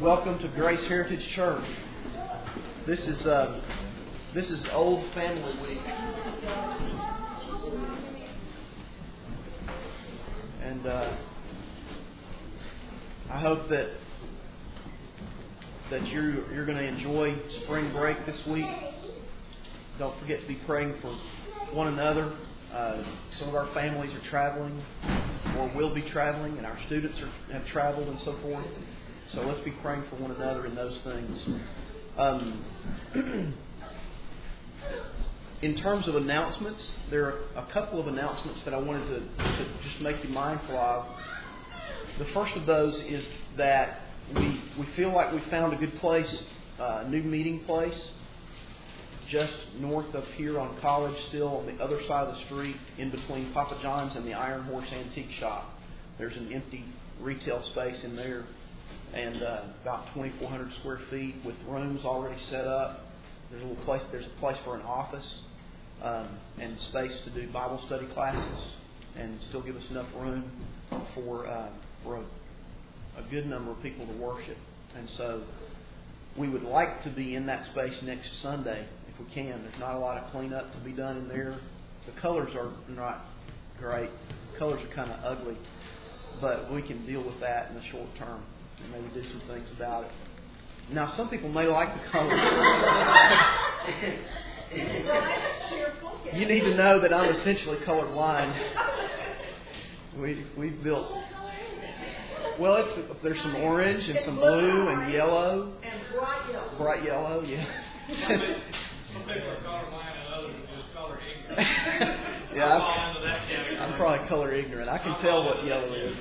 Welcome to Grace Heritage Church. This is Old Family Week, and I hope that you're going to enjoy spring break this week. Don't forget to be praying for one another. Some of our families are traveling or will be traveling, and our students have traveled and so forth. So let's be praying for one another in those things. In terms of announcements, there are a couple of announcements that I wanted to just make you mindful of. The first of those is that we feel like we found a good place, a new meeting place, just north of here on College, still on the other side of the street, in between Papa John's and the Iron Horse Antique Shop. There's an empty retail space in there, and about 2,400 square feet with rooms already set up. There's a place for an office and space to do Bible study classes, and still give us enough room for a good number of people to worship. And so we would like to be in that space next Sunday if we can. There's not a lot of cleanup to be done in there. The colors are not great. The colors are kind of ugly, but we can deal with that in the short term and maybe do some things about it. Now, some people may like the colors. You need to know that I'm essentially colorblind. We've built. Well, there's some orange and some blue and yellow. And bright yellow. Bright yellow, yeah. Some people are colorblind and others are just color ignorant. Yeah, I'm probably color ignorant. I can tell what yellow is.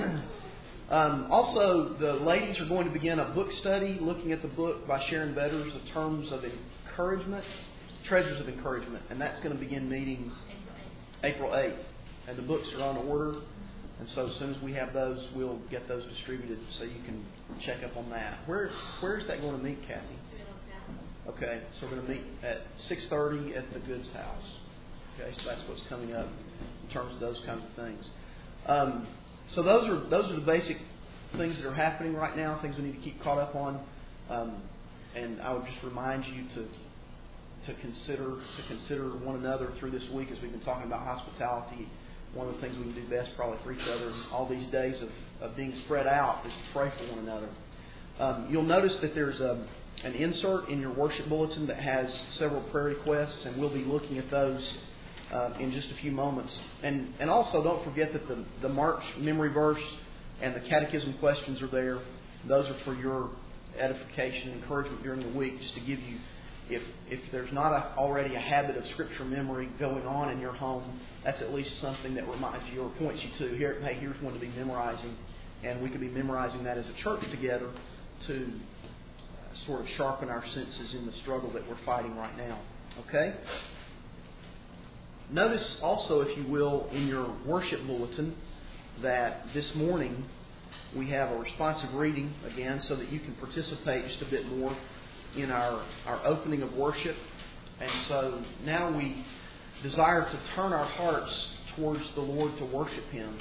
Also, the ladies are going to begin a book study looking at the book by Sharon Betters, The Terms of Encouragement, Treasures of Encouragement. And that's going to begin meeting April 8th. And the books are on order. And so as soon as we have those, we'll get those distributed so you can check up on that. Where is that going to meet, Kathy? Okay, so we're going to meet at 6:30 at the Goods House. Okay, so that's what's coming up in terms of those kinds of things. So those are the basic things that are happening right now, things we need to keep caught up on. And I would just remind you to consider one another through this week as we've been talking about hospitality. One of the things we can do best probably for each other in all these days of being spread out is to pray for one another. You'll notice that there's an insert in your worship bulletin that has several prayer requests, and we'll be looking at those in just a few moments. And also don't forget that the March memory verse and the catechism questions are there. Those are for your edification and encouragement during the week, just to give you, if there's not already a habit of Scripture memory going on in your home, that's at least something that reminds you or points you to, here's one to be memorizing. And we could be memorizing that as a church together to sort of sharpen our senses in the struggle that we're fighting right now. Okay? Notice also, if you will, in your worship bulletin that this morning we have a responsive reading again so that you can participate just a bit more in our opening of worship. And so now we desire to turn our hearts towards the Lord to worship Him.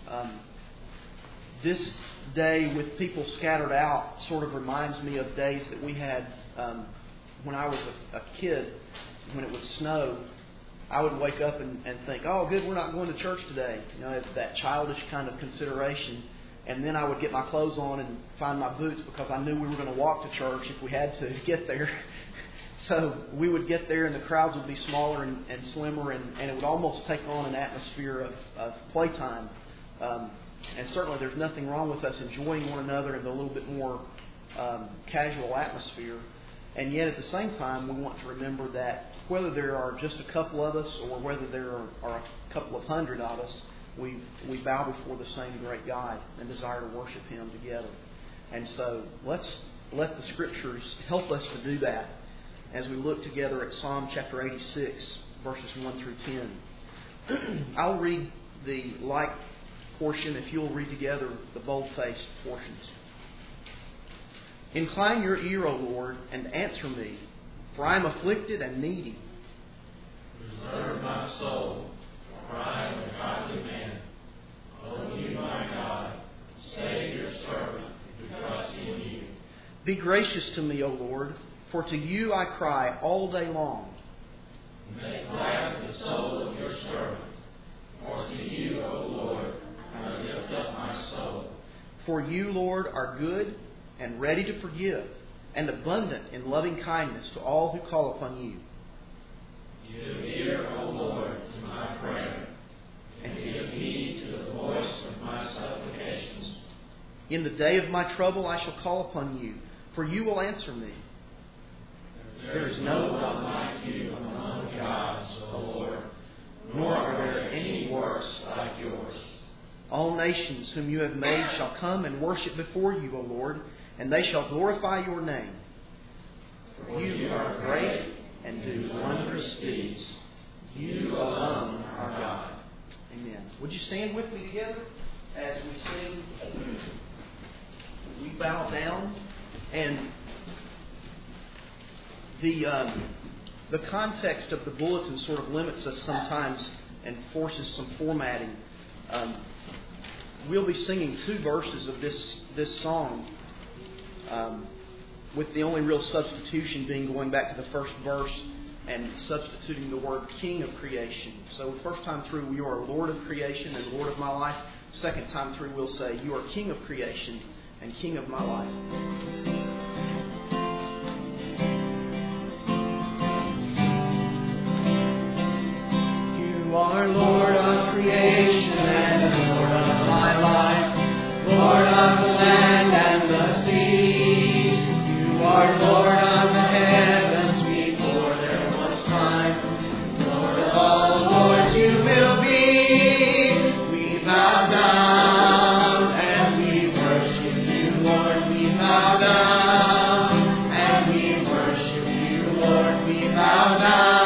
This day with people scattered out sort of reminds me of days that we had when I was a kid. When it would snow, I would wake up and think, oh, good, we're not going to church today. You know, that childish kind of consideration. And then I would get my clothes on and find my boots because I knew we were going to walk to church if we had to get there. So we would get there and the crowds would be smaller and slimmer, and it would almost take on an atmosphere of playtime. And certainly there's nothing wrong with us enjoying one another in a little bit more casual atmosphere. And yet at the same time, we want to remember that whether there are just a couple of us or whether there are a couple of hundred of us, we bow before the same great God and desire to worship Him together. And so let's let the Scriptures help us to do that as we look together at Psalm chapter 86, verses 1 through 10. I'll read the like portion if you'll read together the bold-faced portions. Incline your ear, O Lord, and answer me, for I am afflicted and needy. Preserve my soul, for I am a godly man. O you, my God, save your servant, who trusts in you. Be gracious to me, O Lord, for to you I cry all day long. Make glad the soul of your servant, for to you, O Lord, I lift up my soul. For you, Lord, are good and ready to forgive, and abundant in loving kindness to all who call upon you. Give ear, O Lord, to my prayer, and give heed to the voice of my supplications. In the day of my trouble I shall call upon you, for you will answer me. There is no one like you among gods, O Lord, nor are there any works like yours. All nations whom you have made shall come and worship before you, O Lord, and they shall glorify your name. For you are great and do wondrous deeds. You alone are God. Amen. Would you stand with me together as we sing? We bow down, and the context of the bulletin sort of limits us sometimes and forces some formatting. We'll be singing 2 verses of this song, with the only real substitution being going back to the first verse and substituting the word King of creation. So the first time through, you are Lord of creation and Lord of my life. Second time through, we'll say, you are King of creation and King of my life. You are Lord of creation and Lord of my life, Lord of the land and the sea. You are Lord of the heavens before there was time. Lord of all lords you will be. We bow down and we worship you, Lord. We bow down and we worship you, Lord. We bow down.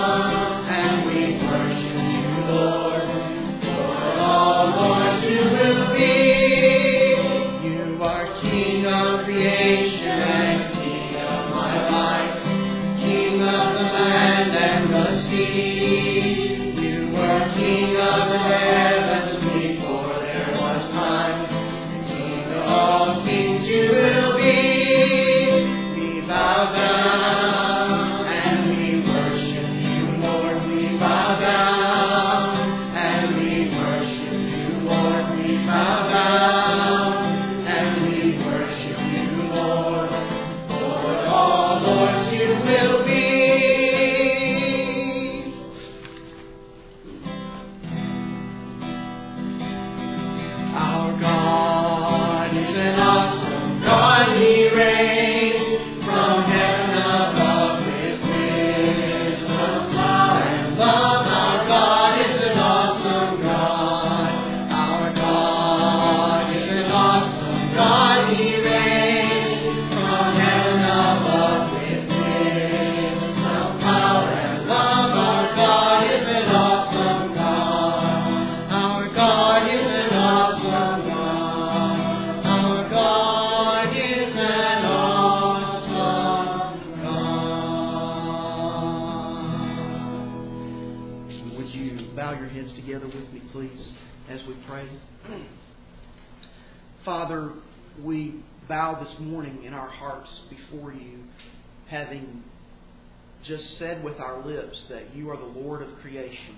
Father, we bow this morning in our hearts before you, having just said with our lips that you are the Lord of creation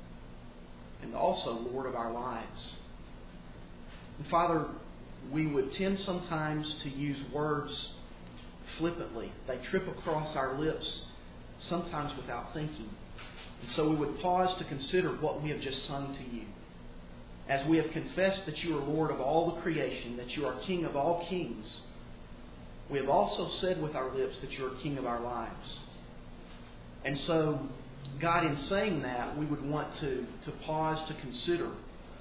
and also Lord of our lives. And Father, we would tend sometimes to use words flippantly. They trip across our lips, sometimes without thinking. And so we would pause to consider what we have just sung to you. As we have confessed that you are Lord of all the creation, that you are King of all kings, we have also said with our lips that you are King of our lives. And so, God, in saying that, we would want to pause to consider,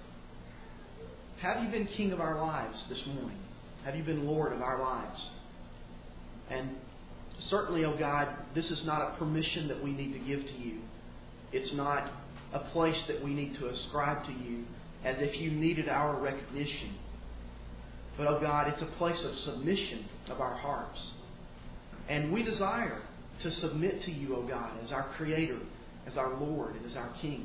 have you been King of our lives this morning? Have you been Lord of our lives? And certainly, oh God, this is not a permission that we need to give to you. It's not a place that we need to ascribe to you as if you needed our recognition. But, oh God, it's a place of submission of our hearts. And we desire to submit to you, oh God, as our Creator, as our Lord, and as our King.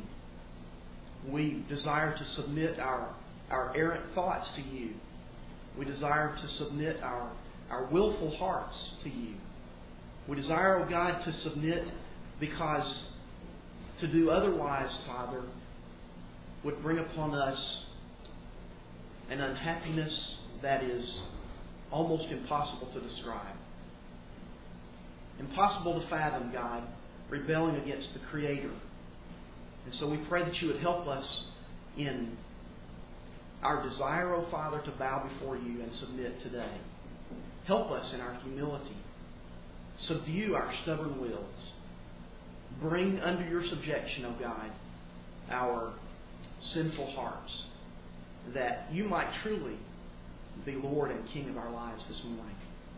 We desire to submit our errant thoughts to you. We desire to submit our our willful hearts to You. We desire, O God, to submit because to do otherwise, Father, would bring upon us an unhappiness that is almost impossible to describe. Impossible to fathom, God, rebelling against the Creator. And so we pray that You would help us in our desire, O Father, to bow before You and submit today. Help us in our humility. Subdue our stubborn wills. Bring under Your subjection, O God, our sinful hearts, that You might truly be Lord and King of our lives this morning.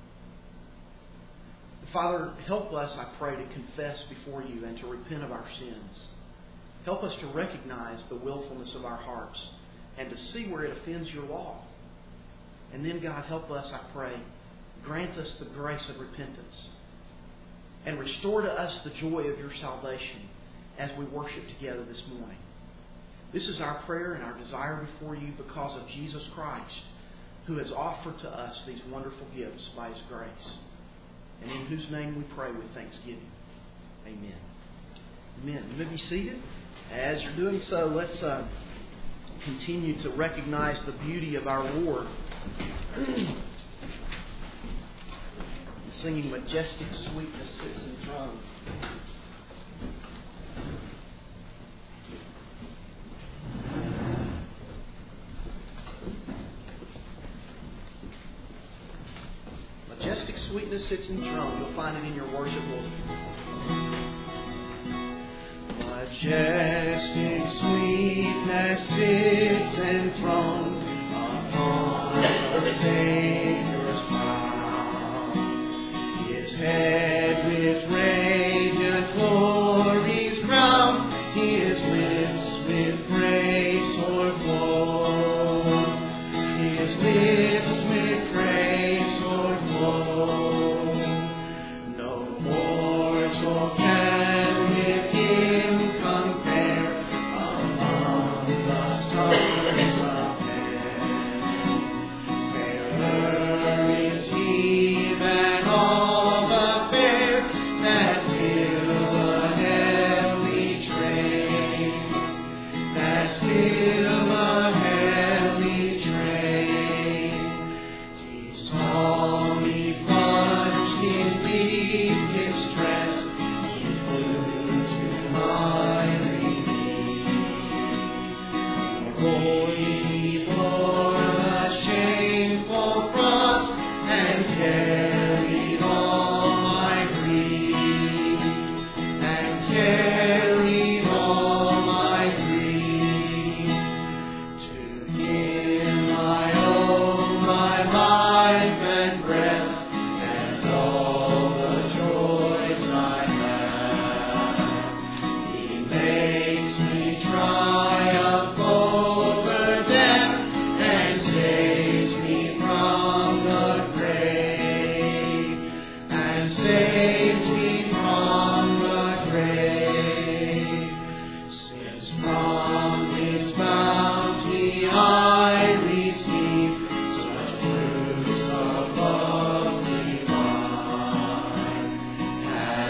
Father, help us, I pray, to confess before You and to repent of our sins. Help us to recognize the willfulness of our hearts and to see where it offends Your law. And then, God, help us, I pray, grant us the grace of repentance and restore to us the joy of Your salvation as we worship together this morning. This is our prayer and our desire before You because of Jesus Christ, who has offered to us these wonderful gifts by His grace, and in whose name we pray with thanksgiving. Amen. Amen. You may be seated. As you're doing so, let's continue to recognize the beauty of our Lord. Singing Majestic Sweetness Sits Enthroned. Majestic sweetness sits enthroned. You'll find it in your worship book. Majestic sweetness sits enthroned upon the Savior's crown. His head with radiant glories crowned, His lips with praise o'erflow. His lips with praise o'erflow. No mortal can with Him compare among the stars of heaven. Fairer is He than all the fair that fill the heavenly train, that fill the heavenly train. He's tawny plunged in deepest dress, He flew to my relief. Holy He bore the shameful cross and carried all my grief, and carried all my grief. To Him I owe my life and breath, and all the joys I have. He makes me triumph over death, and saves me from the grave, and saves me from the grave. Since from His bounty I receive such fruits of love divine, had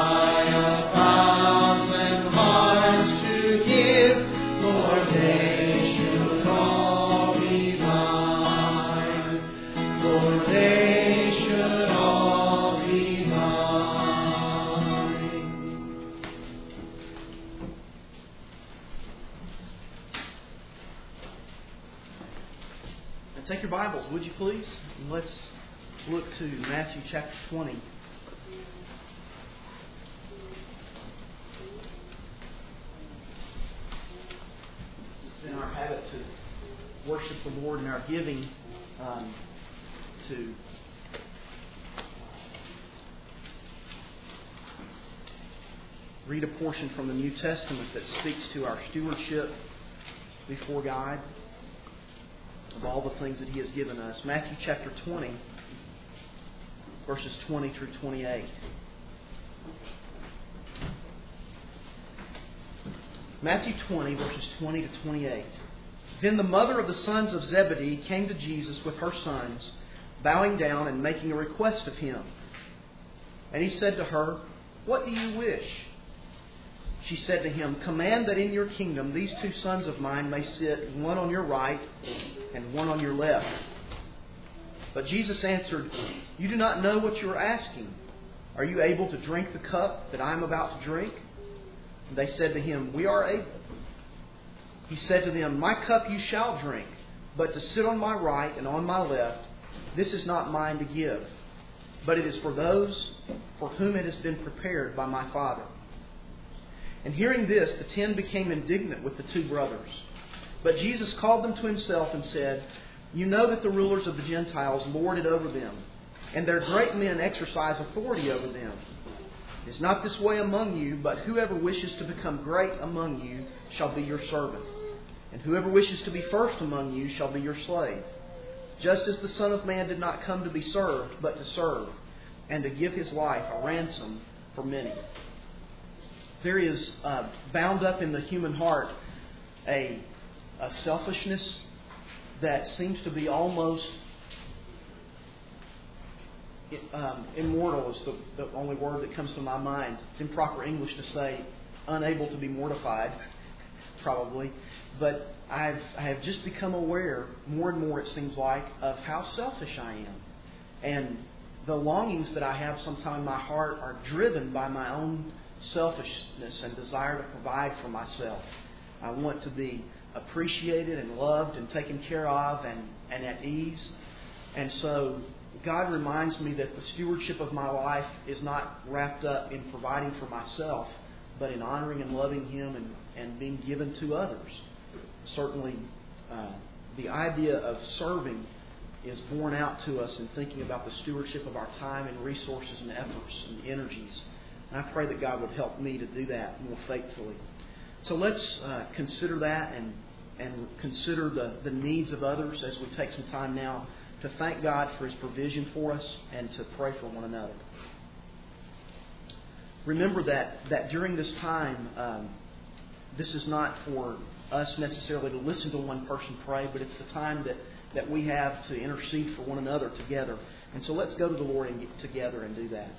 I 1,000 hearts to give, Lord, they should all be mine. Lord, they should all be mine. And take your Bibles, would you please? And let's look to Matthew chapter 20. It's been our habit to worship the Lord in our giving, to read a portion from the New Testament that speaks to our stewardship before God of all the things that He has given us. Matthew chapter 20, verses 20 through 28. Matthew 20, verses 20 to 28. Then the mother of the sons of Zebedee came to Jesus with her sons, bowing down and making a request of him. And he said to her, "What do you wish?" She said to him, "Command that in your kingdom these 2 sons of mine may sit, one on your right and one on your left." But Jesus answered, "You do not know what you are asking. Are you able to drink the cup that I am about to drink?" And they said to him, "We are able." He said to them, "My cup you shall drink, but to sit on my right and on my left, this is not mine to give, but it is for those for whom it has been prepared by my Father." And hearing this, the 10 became indignant with the 2 brothers. But Jesus called them to himself and said, "You know that the rulers of the Gentiles lord it over them, and their great men exercise authority over them. It is not this way among you, but whoever wishes to become great among you shall be your servant, and whoever wishes to be first among you shall be your slave. Just as the Son of Man did not come to be served, but to serve, and to give his life a ransom for many." There is bound up in the human heart a selfishness that seems to be almost immortal is the only word that comes to my mind. It's improper English to say unable to be mortified, probably. But I have just become aware, more and more it seems like, of how selfish I am. And the longings that I have sometimes in my heart are driven by my own selfishness and desire to provide for myself. I want to be appreciated and loved and taken care of and at ease. And so God reminds me that the stewardship of my life is not wrapped up in providing for myself, but in honoring and loving Him and being given to others. Certainly, the idea of serving is borne out to us in thinking about the stewardship of our time and resources and efforts and energies. And I pray that God would help me to do that more faithfully. So let's consider that and consider the needs of others as we take some time now to thank God for His provision for us and to pray for one another. Remember that during this time, this is not for us necessarily to listen to one person pray, but it's the time that we have to intercede for one another together. And so let's go to the Lord and get together and do that.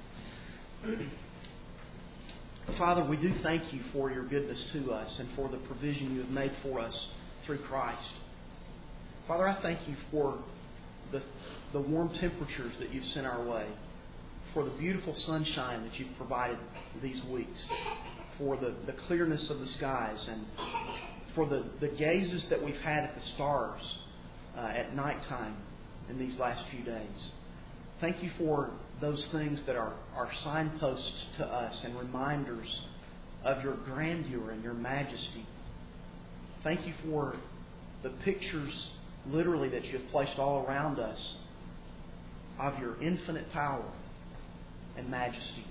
Father, we do thank You for Your goodness to us and for the provision You have made for us through Christ. Father, I thank You for the warm temperatures that You've sent our way, for the beautiful sunshine that You've provided these weeks, for the clearness of the skies, and for the gazes that we've had at the stars at nighttime in these last few days. Thank You for those things that are signposts to us and reminders of Your grandeur and Your majesty. Thank You for the pictures, literally, that You have placed all around us of Your infinite power and majesty.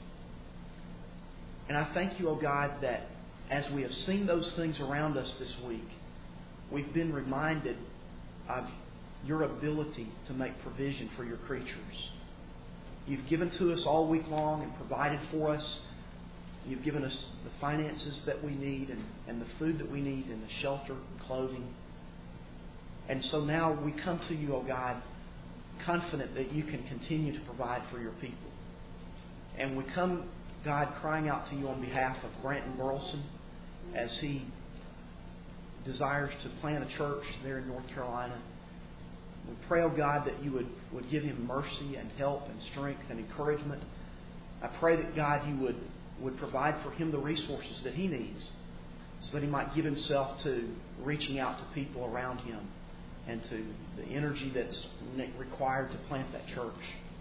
And I thank You, O God, that as we have seen those things around us this week, we've been reminded of Your ability to make provision for Your creatures. You've given to us all week long and provided for us. You've given us the finances that we need and the food that we need and the shelter and clothing. And so now we come to You, O God, confident that You can continue to provide for Your people. And we come, God, crying out to You on behalf of Granton Burleson as he desires to plant a church there in North Carolina. We pray, O God, that You would give him mercy and help and strength and encouragement. I pray that, God, You would provide for him the resources that he needs so that he might give himself to reaching out to people around him and to the energy that's required to plant that church.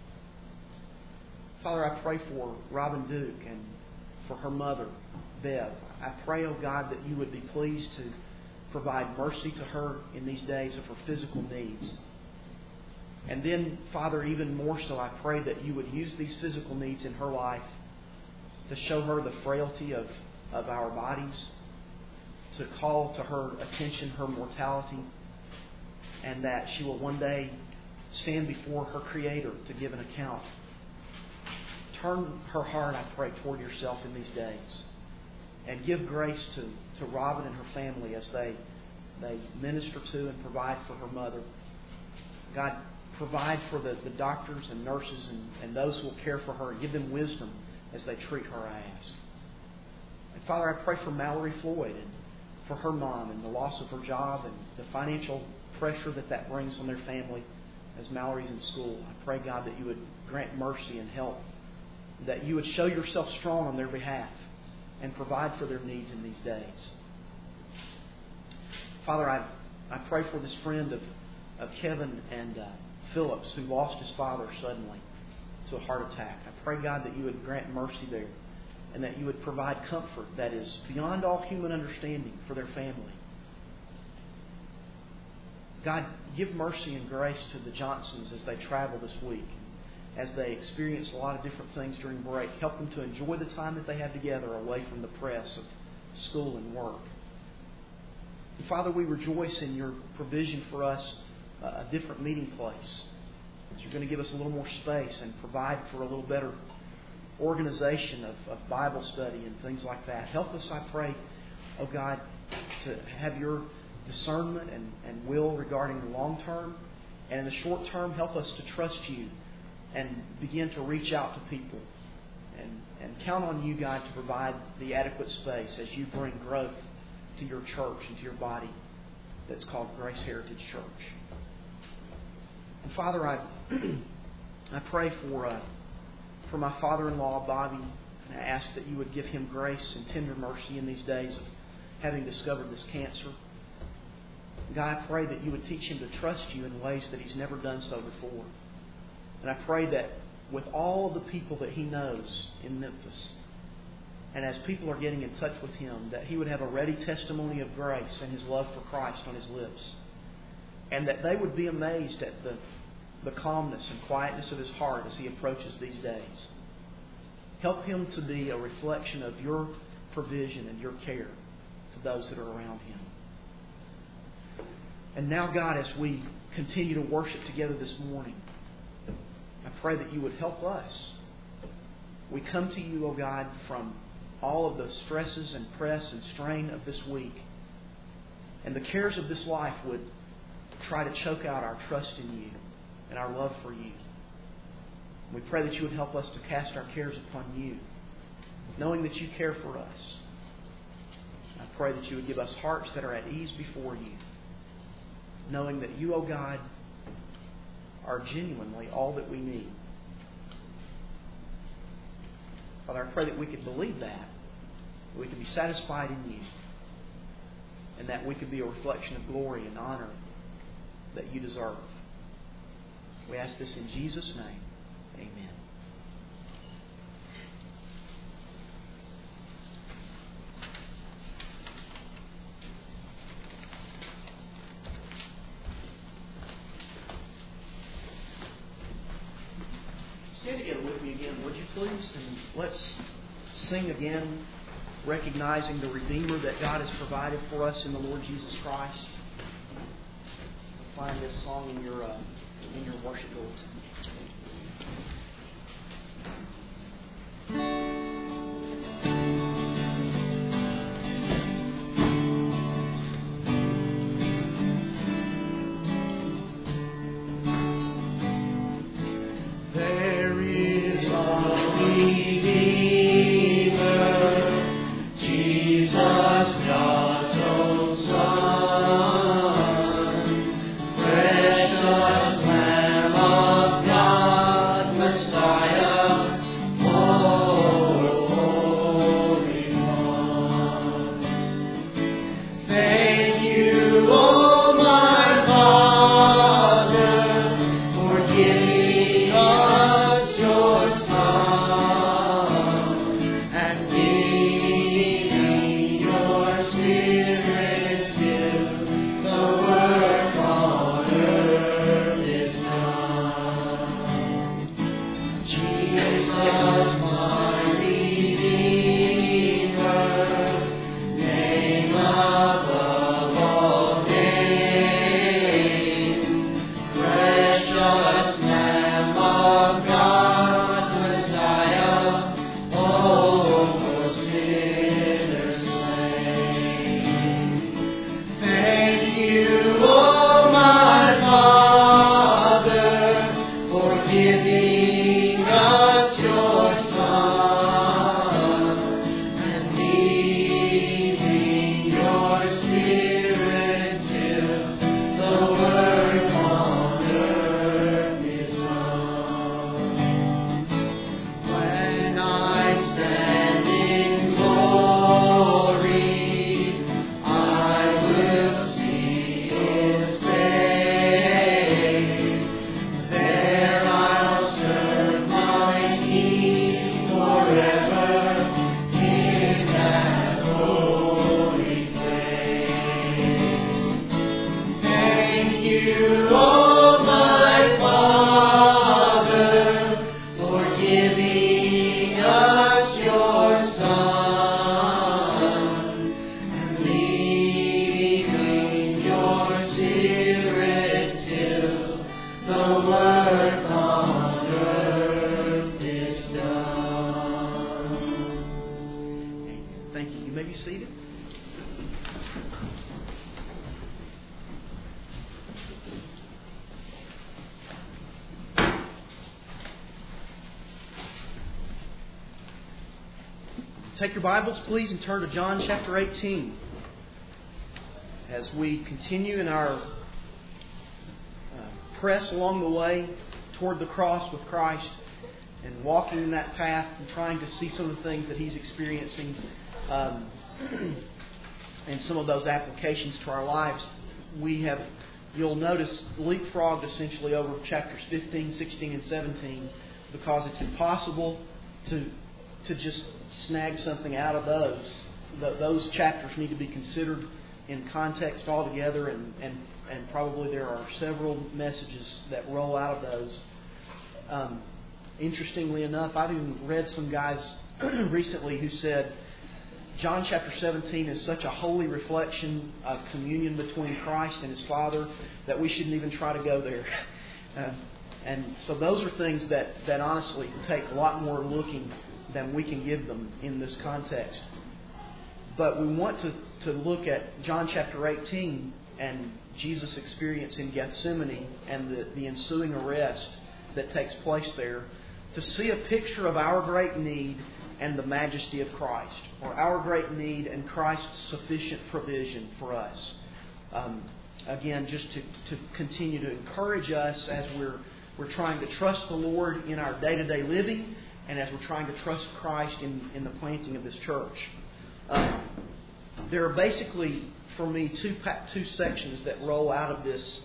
Father, I pray for Robin Duke and for her mother, Bev. I pray, O God, that You would be pleased to provide mercy to her in these days of her physical needs. And then, Father, even more so, I pray that You would use these physical needs in her life to show her the frailty of our bodies, to call to her attention her mortality, and that she will one day stand before her Creator to give an account. Turn her heart, I pray, toward Yourself in these days. And give grace to Robin and her family as they minister to and provide for her mother. God, provide for the doctors and nurses and those who will care for her. Give them wisdom as they treat her, I ask. And Father, I pray for Mallory Floyd and for her mom and the loss of her job and the financial pressure that brings on their family as Mallory's in school. I pray, God, that you would grant mercy and help, that you would show yourself strong on their behalf and provide for their needs in these days. Father, I pray for this friend of Kevin and Phillips who lost his father suddenly to a heart attack. I pray, God, that you would grant mercy there and that you would provide comfort that is beyond all human understanding for their family. God, give mercy and grace to the Johnsons as they travel this week, as they experience a lot of different things during break. Help them to enjoy the time that they have together away from the press of school and work. And Father, we rejoice in your provision for us a different meeting place. That you're going to give us a little more space and provide for a little better organization of Bible study and things like that. Help us, I pray, oh God, to have your discernment and will regarding the long term. And in the short term, help us to trust you and begin to reach out to people. And count on you, God, to provide the adequate space as you bring growth to your church and to your body that's called Grace Heritage Church. And Father, I pray for my father-in-law, Bobby, and I ask that you would give him grace and tender mercy in these days of having discovered this cancer. God, I pray that you would teach him to trust you in ways that he's never done so before. And I pray that with all of the people that he knows in Memphis, and as people are getting in touch with him, that he would have a ready testimony of grace and his love for Christ on his lips. And that they would be amazed at the calmness and quietness of his heart as he approaches these days. Help him to be a reflection of your provision and your care to those that are around him. And now, God, as we continue to worship together this morning, I pray that you would help us. We come to you, O God, from all of the stresses and press and strain of this week. And the cares of this life would try to choke out our trust in you and our love for you. We pray that you would help us to cast our cares upon you, knowing that you care for us. I pray that you would give us hearts that are at ease before you, knowing that you, O God, are genuinely all that we need. Father, I pray that we could believe that we could be satisfied in you, and that we could be a reflection of glory and honor that you deserve. We ask this in Jesus' name. Amen. Stand together with me again, would you please? And let's sing again, recognizing the Redeemer that God has provided for us in the Lord Jesus Christ. Find this song in your worship bulletin. Thank you, oh my Father. giving us your Son, and leaving your Spirit till the work on earth is done. Thank you. You may be seated. Take your Bibles, please, and turn to John chapter 18. As we continue in our press along the way toward the cross with Christ and walking in that path and trying to see some of the things that He's experiencing and some of those applications to our lives, we have, you'll notice, leapfrogged essentially over chapters 15, 16, and 17 because it's impossible to just snag something out of those. Those chapters need to be considered in context altogether, and probably there are several messages that roll out of those. Interestingly enough, I've even read some guys recently who said John chapter 17 is such a holy reflection of communion between Christ and His Father that we shouldn't even try to go there. And so those are things that honestly take a lot more looking than we can give them in this context. But we want to look at John chapter 18 and Jesus' experience in Gethsemane and the ensuing arrest that takes place there to see a picture of our great need and the majesty of Christ, or our great need and Christ's sufficient provision for us. Again, just to continue to encourage us as we're trying to trust the Lord in our day-to-day living, and as we're trying to trust Christ in the planting of this church. There are basically, for me, two sections that roll out of this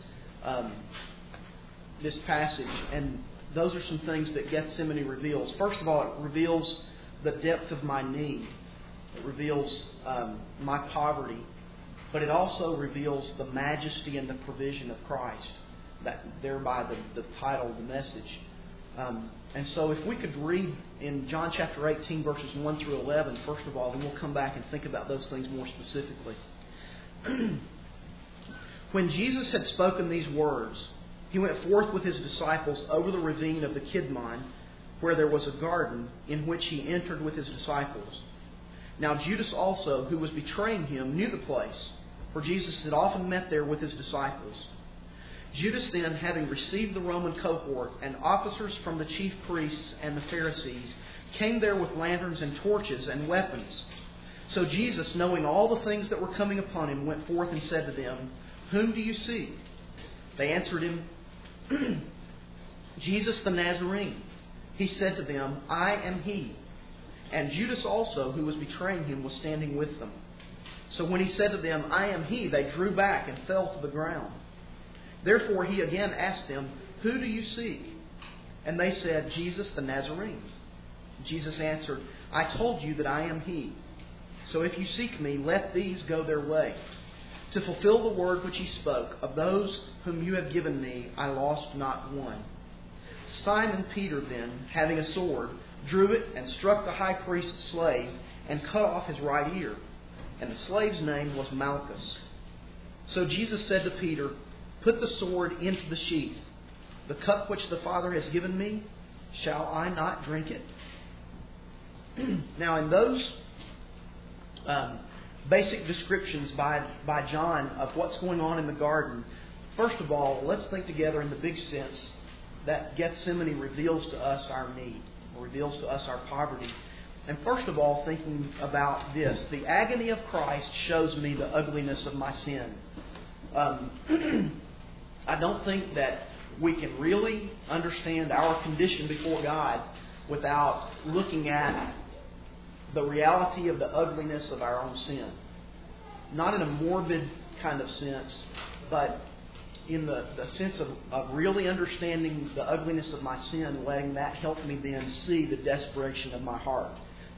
passage, and those are some things that Gethsemane reveals. First of all, it reveals the depth of my need. It reveals my poverty, but it also reveals the majesty and the provision of Christ. That thereby the title of the message. And so if we could read in John chapter 18, verses 1 through 11, first of all, then we'll come back and think about those things more specifically. When Jesus had spoken these words, He went forth with His disciples over the ravine of the Kidron, where there was a garden, in which He entered with His disciples. Now Judas also, who was betraying Him, knew the place, for Jesus had often met there with His disciples. Judas then, having received the Roman cohort and officers from the chief priests and the Pharisees, came there with lanterns and torches and weapons. So Jesus, knowing all the things that were coming upon Him, went forth and said to them, "Whom do you seek?" They answered Him, "Jesus the Nazarene." He said to them, "I am He." And Judas also, who was betraying Him, was standing with them. So when He said to them, "I am He," they drew back and fell to the ground. Therefore He again asked them, "Who do you seek?" And they said, "Jesus the Nazarene." Jesus answered, "I told you that I am He. So if you seek Me, let these go their way. To fulfill the word which He spoke, of those whom you have given Me, I lost not one." Simon Peter then, having a sword, drew it and struck the high priest's slave and cut off his right ear. And the slave's name was Malchus. So Jesus said to Peter, "Put the sword into the sheath. The cup which the Father has given Me, shall I not drink it?" Now in those basic descriptions by John of what's going on in the garden, first of all, let's think together in the big sense that Gethsemane reveals to us our need, or reveals to us our poverty. And first of all, thinking about this, the agony of Christ shows me the ugliness of my sin. I don't think that we can really understand our condition before God without looking at the reality of the ugliness of our own sin. Not in a morbid kind of sense, but in the sense of really understanding the ugliness of my sin, letting that help me then see the desperation of my heart.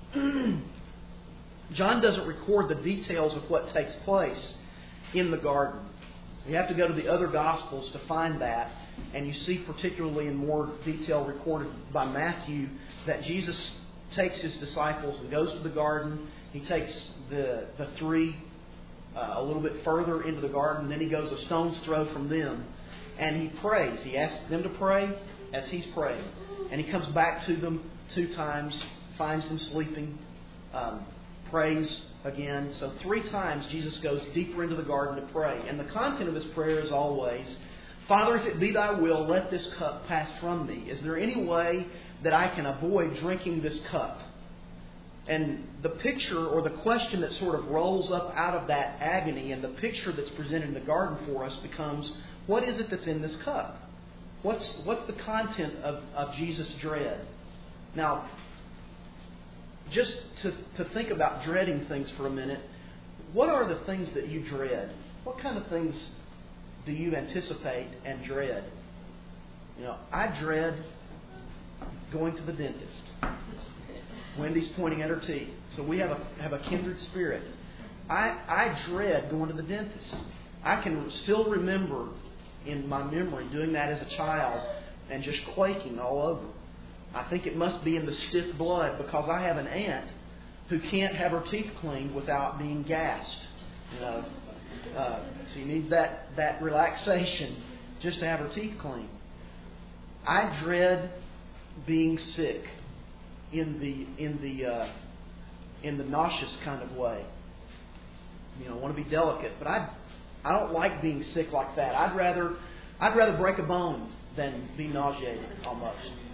John doesn't record the details of what takes place in the garden. You have to go to the other Gospels to find that. And you see, particularly in more detail recorded by Matthew, that Jesus takes His disciples and goes to the garden. He takes the three a little bit further into the garden. Then He goes a stone's throw from them. And He prays. He asks them to pray as He's praying. And He comes back to them 2 times, finds them sleeping, prays again. So 3 times Jesus goes deeper into the garden to pray. And the content of His prayer is always, Father, if it be Thy will, let this cup pass from me. Is there any way that I can avoid drinking this cup? And the picture or the question that sort of rolls up out of that agony and the picture that's presented in the garden for us becomes, what is it that's in this cup? What's the content of Jesus' dread? Now, just to think about dreading things for a minute, what are the things that you dread? What kind of things do you anticipate and dread? I dread going to the dentist. Wendy's pointing at her teeth. So we have a kindred spirit. I dread going to the dentist. I can still remember in my memory doing that as a child and just quaking all over. I think it must be in the stiff blood because I have an aunt who can't have her teeth cleaned without being gassed. She needs that relaxation just to have her teeth cleaned. I dread being sick in the nauseous kind of way. I want to be delicate, but I don't like being sick like that. I'd rather break a bone than be nauseated almost.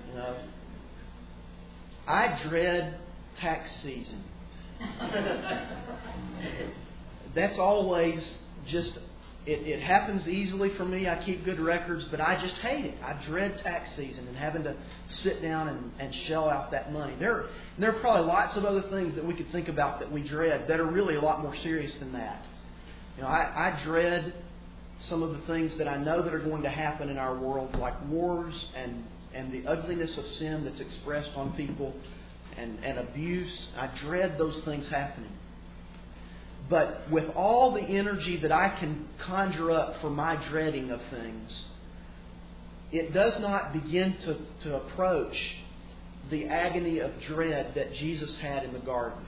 I dread tax season. That's always just, it happens easily for me. I keep good records, but I just hate it. I dread tax season and having to sit down and shell out that money. There are probably lots of other things that we could think about that we dread that are really a lot more serious than that. I dread some of the things that I know that are going to happen in our world, like wars and the ugliness of sin that's expressed on people and abuse. I dread those things happening. But with all the energy that I can conjure up for my dreading of things, it does not begin to approach the agony of dread that Jesus had in the garden.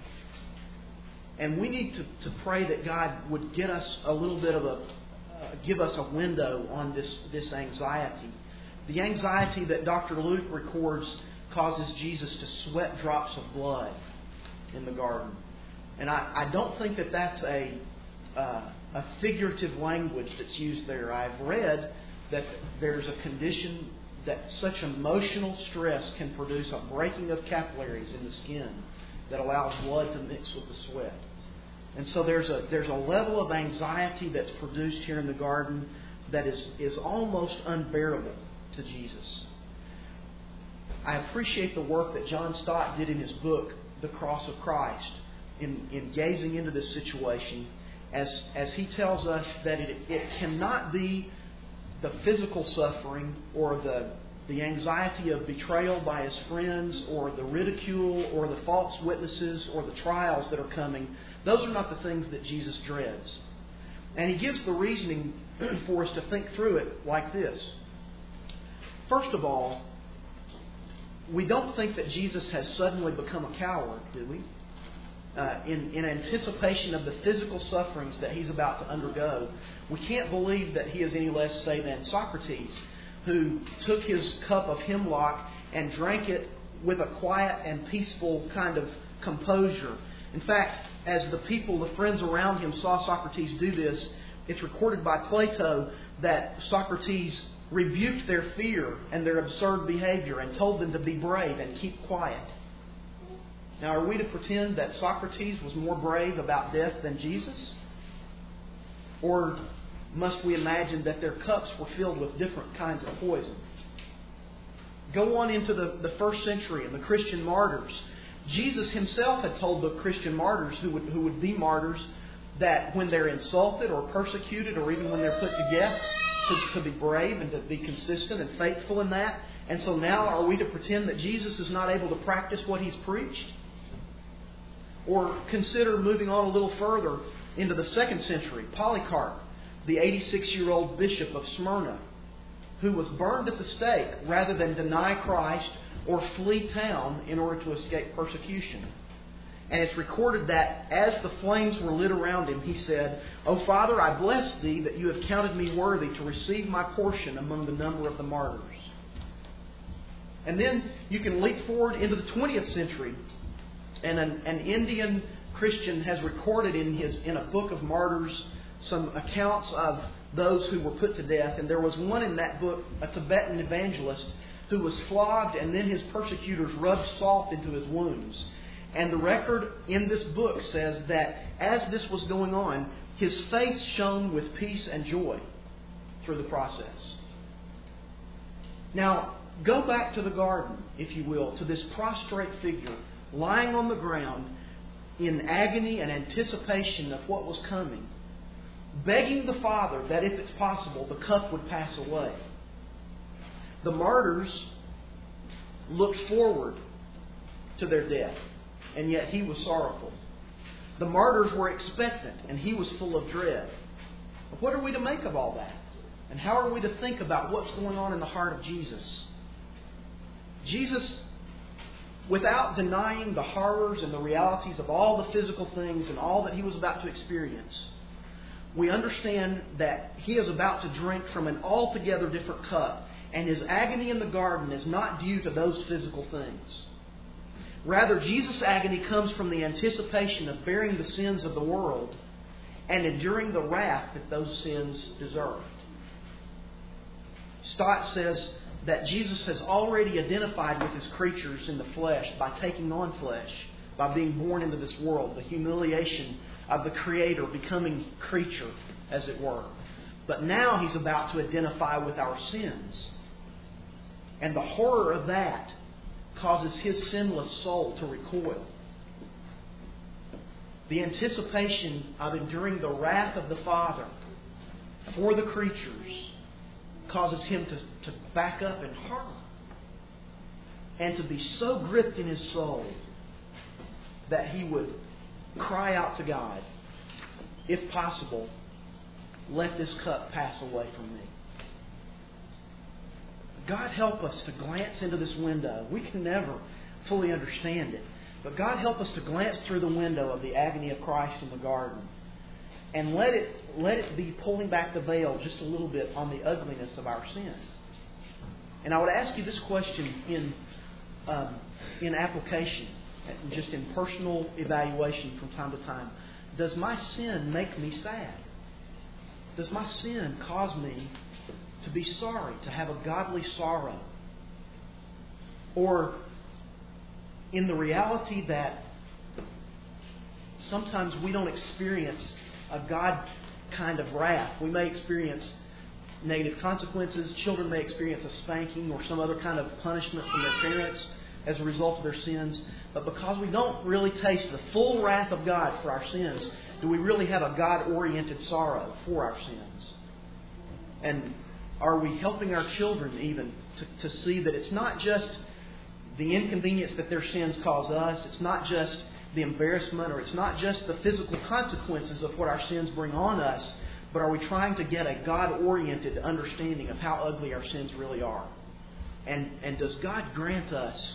And we need to pray that God would get us a little bit of give us a window on this anxiety. The anxiety that Dr. Luke records causes Jesus to sweat drops of blood in the garden. And I don't think that that's a figurative language that's used there. I've read that there's a condition that such emotional stress can produce a breaking of capillaries in the skin that allows blood to mix with the sweat. And so there's a level of anxiety that's produced here in the garden that is almost unbearable to Jesus. I appreciate the work that John Stott did in his book, The Cross of Christ, in gazing into this situation, as he tells us that it cannot be the physical suffering or the anxiety of betrayal by his friends or the ridicule or the false witnesses or the trials that are coming. Those are not the things that Jesus dreads. And he gives the reasoning for us to think through it like this. First of all, we don't think that Jesus has suddenly become a coward, do we? In anticipation of the physical sufferings that he's about to undergo, we can't believe that he is any less, say, than Socrates, who took his cup of hemlock and drank it with a quiet and peaceful kind of composure. In fact, as the friends around him saw Socrates do this, it's recorded by Plato that Socrates rebuked their fear and their absurd behavior and told them to be brave and keep quiet. Now, are we to pretend that Socrates was more brave about death than Jesus? Or must we imagine that their cups were filled with different kinds of poison? Go on into the first century and the Christian martyrs. Jesus himself had told the Christian martyrs who would be martyrs that when they're insulted or persecuted or even when they're put to death, to be brave and to be consistent and faithful in that. And so now are we to pretend that Jesus is not able to practice what he's preached? Or consider moving on a little further into the second century. Polycarp, the 86-year-old bishop of Smyrna, who was burned at the stake rather than deny Christ or flee town in order to escape persecution. And it's recorded that as the flames were lit around him, he said, "O Father, I bless Thee that You have counted me worthy to receive my portion among the number of the martyrs." And then you can leap forward into the 20th century, and an Indian Christian has recorded in a book of martyrs some accounts of those who were put to death. And there was one in that book, a Tibetan evangelist, who was flogged, and then his persecutors rubbed salt into his wounds. And the record in this book says that as this was going on, his face shone with peace and joy through the process. Now, go back to the garden, if you will, to this prostrate figure lying on the ground in agony and anticipation of what was coming, begging the Father that if it's possible, the cup would pass away. The martyrs looked forward to their death, and yet he was sorrowful. The martyrs were expectant, and he was full of dread. But what are we to make of all that? And how are we to think about what's going on in the heart of Jesus? Jesus, without denying the horrors and the realities of all the physical things and all that He was about to experience, we understand that He is about to drink from an altogether different cup. And His agony in the garden is not due to those physical things. Rather, Jesus' agony comes from the anticipation of bearing the sins of the world and enduring the wrath that those sins deserved. Stott says that Jesus has already identified with His creatures in the flesh by taking on flesh, by being born into this world, the humiliation of the Creator becoming creature, as it were. But now He's about to identify with our sins. And the horror of that causes His sinless soul to recoil. The anticipation of enduring the wrath of the Father for the creatures causes Him to back up in horror and to be so gripped in His soul that He would cry out to God, "If possible, let this cup pass away from me." God help us to glance into this window. We can never fully understand it. But God help us to glance through the window of the agony of Christ in the garden. And let it be pulling back the veil just a little bit on the ugliness of our sin. And I would ask you this question in application, just in personal evaluation from time to time. Does my sin make me sad? Does my sin cause me to be sorry, to have a godly sorrow? Or in the reality that sometimes we don't experience a God kind of wrath. We may experience negative consequences. Children may experience a spanking or some other kind of punishment from their parents as a result of their sins. But because we don't really taste the full wrath of God for our sins, do we really have a God-oriented sorrow for our sins? And are we helping our children even to see that it's not just the inconvenience that their sins cause us, it's not just the embarrassment, or it's not just the physical consequences of what our sins bring on us, but are we trying to get a God-oriented understanding of how ugly our sins really are? And does God grant us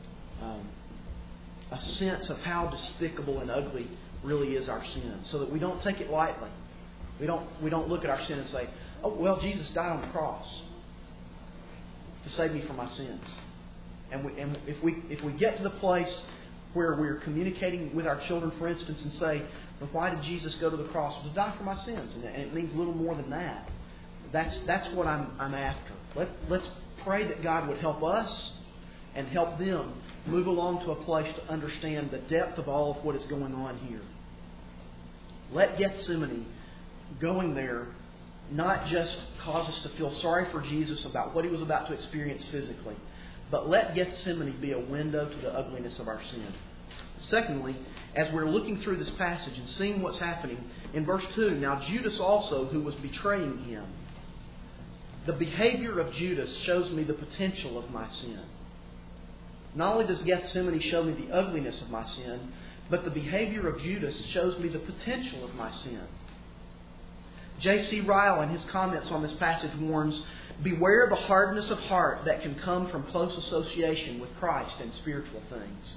a sense of how despicable and ugly really is our sin, so that we don't take it lightly? We don't look at our sin and say, "Oh, well, Jesus died on the cross to save me from my sins." And if we get to the place where we're communicating with our children, for instance, and say, "Well, why did Jesus go to the cross?" "To die for my sins," and it means a little more than that. That's what I'm after. Let's pray that God would help us and help them move along to a place to understand the depth of all of what is going on here. Let Gethsemane, going there, not just cause us to feel sorry for Jesus about what He was about to experience physically, but let Gethsemane be a window to the ugliness of our sin. Secondly, as we're looking through this passage and seeing what's happening, in verse 2, now Judas also, who was betraying Him. The behavior of Judas shows me the potential of my sin. Not only does Gethsemane show me the ugliness of my sin, but the behavior of Judas shows me the potential of my sin. J.C. Ryle, in his comments on this passage, warns, beware the hardness of heart that can come from close association with Christ and spiritual things.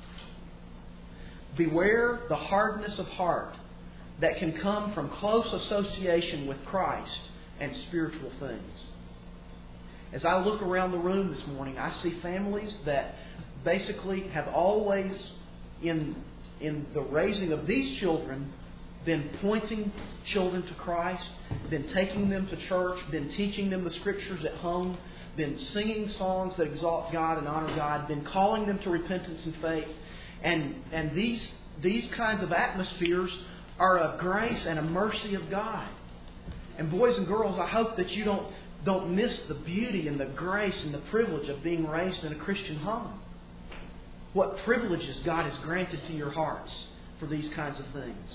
Beware the hardness of heart that can come from close association with Christ and spiritual things. As I look around the room this morning, I see families that basically have always, in the raising of these children, been pointing children to Christ, been taking them to church, been teaching them the Scriptures at home, been singing songs that exalt God and honor God, been calling them to repentance and faith. And these kinds of atmospheres are a grace and a mercy of God. And boys and girls, I hope that you don't miss the beauty and the grace and the privilege of being raised in a Christian home. What privileges God has granted to your hearts for these kinds of things.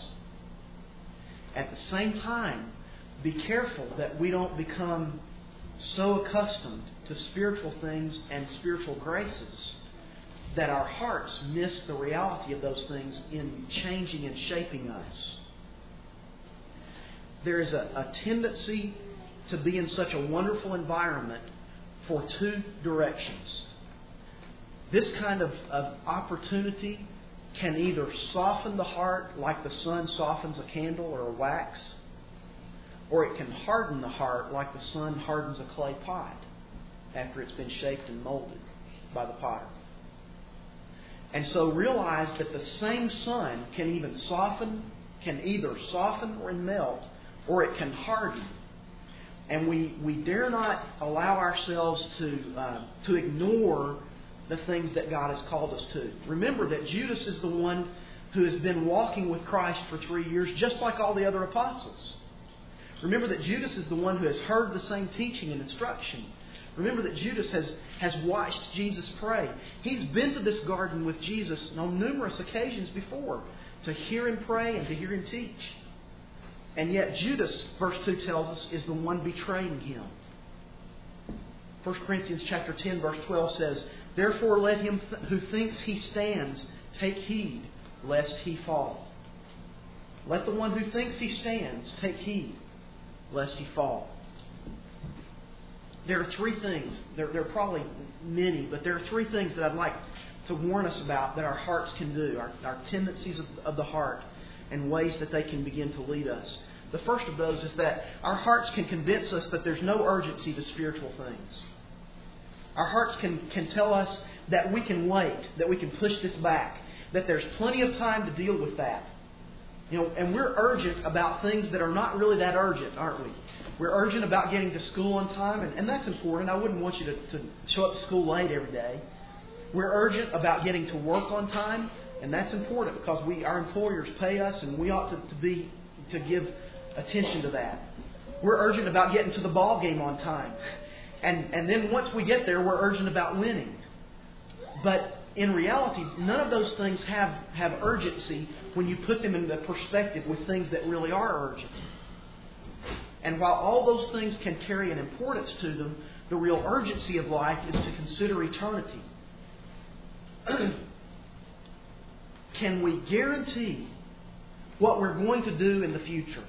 At the same time, be careful that we don't become so accustomed to spiritual things and spiritual graces that our hearts miss the reality of those things in changing and shaping us. There is a tendency to be in such a wonderful environment for two directions. This kind of opportunity can either soften the heart like the sun softens a candle or a wax, or it can harden the heart like the sun hardens a clay pot after it's been shaped and molded by the potter. And so realize that the same sun can either soften or melt, or it can harden. And we dare not allow ourselves to ignore the things that God has called us to. Remember that Judas is the one who has been walking with Christ for 3 years, just like all the other apostles. Remember that Judas is the one who has heard the same teaching and instruction. Remember that Judas has watched Jesus pray. He's been to this garden with Jesus on numerous occasions before to hear Him pray and to hear Him teach. And yet Judas, verse 2 tells us, is the one betraying Him. 1 Corinthians chapter 10, verse 12 says, therefore let him who thinks he stands take heed lest he fall. Let the one who thinks he stands take heed lest he fall. There are three things. There are probably many, but there are three things that I'd like to warn us about that our hearts can do, our tendencies of the heart, and ways that they can begin to lead us. The first of those is that our hearts can convince us that there's no urgency to spiritual things. Our hearts can tell us that we can wait, that we can push this back, that there's plenty of time to deal with that. And we're urgent about things that are not really that urgent, aren't we? We're urgent about getting to school on time, and that's important. I wouldn't want you to show up to school late every day. We're urgent about getting to work on time, and that's important because our employers pay us, and we ought to give attention to that. We're urgent about getting to the ball game on time. And then once we get there, we're urgent about winning. But in reality, none of those things have urgency when you put them into perspective with things that really are urgent. And while all those things can carry an importance to them, the real urgency of life is to consider eternity. Can we guarantee what we're going to do in the future?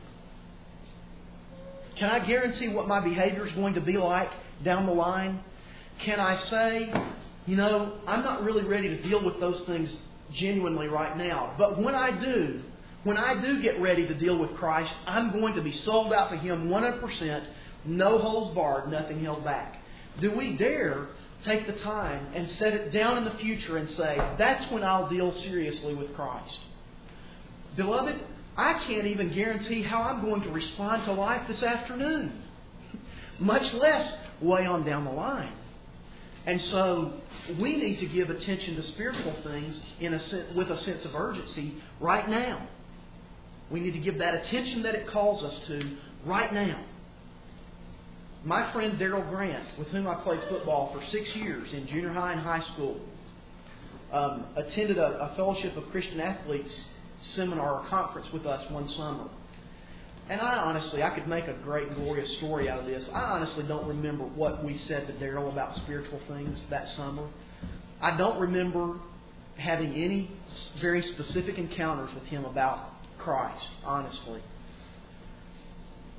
Can I guarantee what my behavior is going to be like down the line? Can I say, I'm not really ready to deal with those things genuinely right now. But when I do get ready to deal with Christ, I'm going to be sold out to Him 100%, no holds barred, nothing held back. Do we dare take the time and set it down in the future and say, that's when I'll deal seriously with Christ? Beloved, I can't even guarantee how I'm going to respond to life this afternoon, much less way on down the line. And so we need to give attention to spiritual things with a sense of urgency right now. We need to give that attention that it calls us to right now. My friend Darrell Grant, with whom I played football for 6 years in junior high and high school, attended a Fellowship of Christian Athletes seminar or conference with us one summer. And I could make a great, glorious story out of this. I honestly don't remember what we said to Darrell about spiritual things that summer. I don't remember having any very specific encounters with him about Christ, honestly.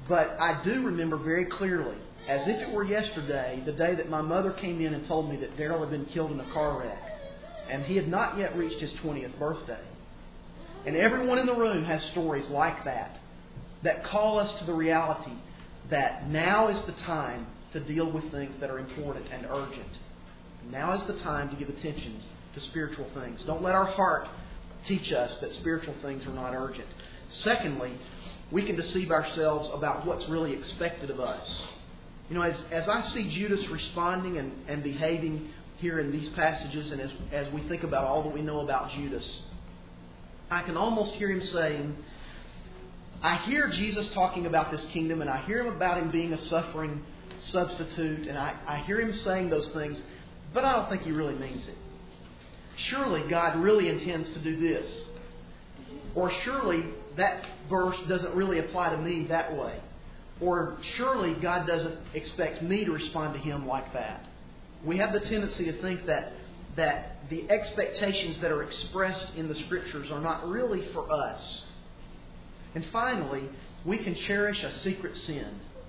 But I do remember very clearly, as if it were yesterday, the day that my mother came in and told me that Daryl had been killed in a car wreck. And he had not yet reached his 20th birthday. And everyone in the room has stories like that call us to the reality that now is the time to deal with things that are important and urgent. Now is the time to give attention to spiritual things. Don't let our heart teach us that spiritual things are not urgent. Secondly, we can deceive ourselves about what's really expected of us. You know, as I see Judas responding and behaving here in these passages, and as we think about all that we know about Judas, I can almost hear him saying, I hear Jesus talking about this kingdom, and I hear him about him being a suffering substitute, and I hear him saying those things, but I don't think he really means it. Surely God really intends to do this. Or surely that verse doesn't really apply to me that way. Or surely God doesn't expect me to respond to Him like that. We have the tendency to think that the expectations that are expressed in the Scriptures are not really for us. And finally, we can cherish a secret sin.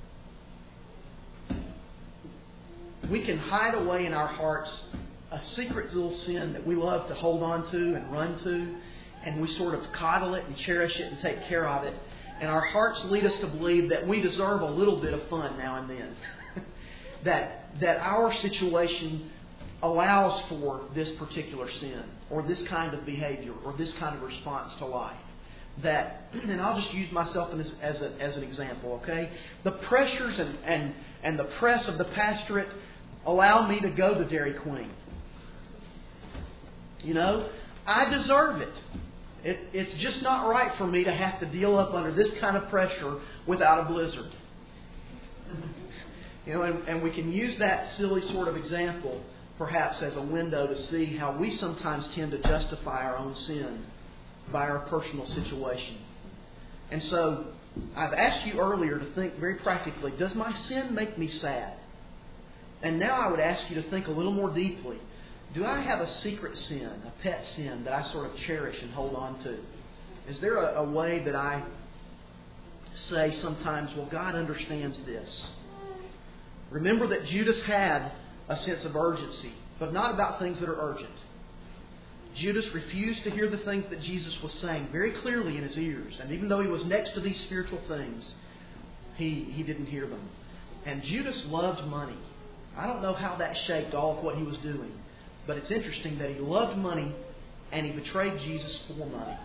We can hide away in our hearts a secret little sin that we love to hold on to and run to, and we sort of coddle it and cherish it and take care of it. And our hearts lead us to believe that we deserve a little bit of fun now and then. that our situation allows for this particular sin, or this kind of behavior, or this kind of response to life. And I'll just use myself as an example, okay? The pressures and the press of the pastorate allow me to go to Dairy Queen. You know, I deserve it. It's just not right for me to have to deal up under this kind of pressure without a blizzard. You know, and we can use that silly sort of example perhaps as a window to see how we sometimes tend to justify our own sin by our personal situation. And so I've asked you earlier to think very practically, does my sin make me sad? And now I would ask you to think a little more deeply. Do I have a secret sin, a pet sin that I sort of cherish and hold on to? Is there a way that I say sometimes, well, God understands this? Remember that Judas had a sense of urgency, but not about things that are urgent. Judas refused to hear the things that Jesus was saying very clearly in his ears. And even though he was next to these spiritual things, he didn't hear them. And Judas loved money. I don't know how that shaped all of what he was doing. But it's interesting that he loved money and he betrayed Jesus for money.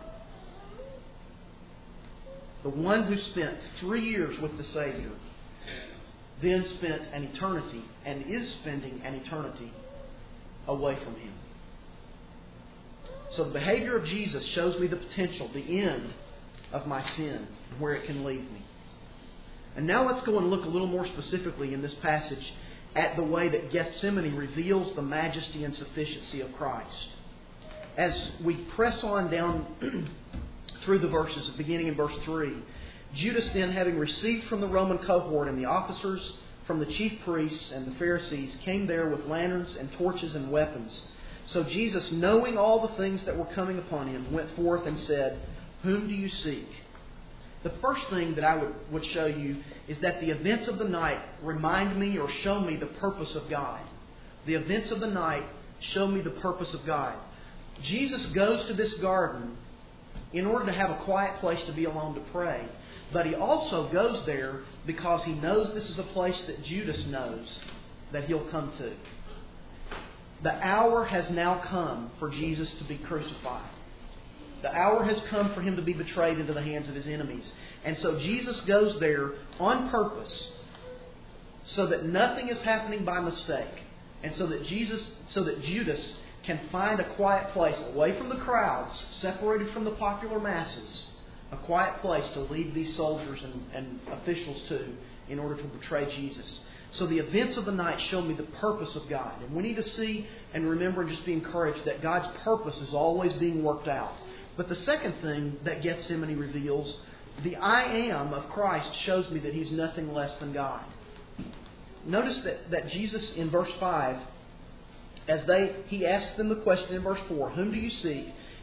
The one who spent 3 years with the Savior then spent an eternity and is spending an eternity away from Him. So the behavior of Jesus shows me the potential, the end of my sin, and where it can lead me. And now let's go and look a little more specifically in this passage at the way that Gethsemane reveals the majesty and sufficiency of Christ. As we press on down through the verses, beginning in verse 3, Judas then, having received from the Roman cohort and the officers from the chief priests and the Pharisees, came there with lanterns and torches and weapons. So Jesus, knowing all the things that were coming upon him, went forth and said, "Whom do you seek?" The first thing that I would show you is that the events of the night remind me or show me the purpose of God. The events of the night show me the purpose of God. Jesus goes to this garden in order to have a quiet place to be alone to pray. But He also goes there because He knows this is a place that Judas knows that he'll come to. The hour has now come for Jesus to be crucified. The hour has come for Him to be betrayed into the hands of His enemies. And so Jesus goes there on purpose so that nothing is happening by mistake. And so that Judas can find a quiet place away from the crowds, separated from the popular masses, a quiet place to lead these soldiers and officials to in order to betray Jesus. So the events of the night show me the purpose of God. And we need to see and remember and just be encouraged that God's purpose is always being worked out. But the second thing that Gethsemane reveals, the I am of Christ, shows me that He's nothing less than God. Notice that Jesus in verse 5, He asks them the question in verse 4, "Whom do you seek?"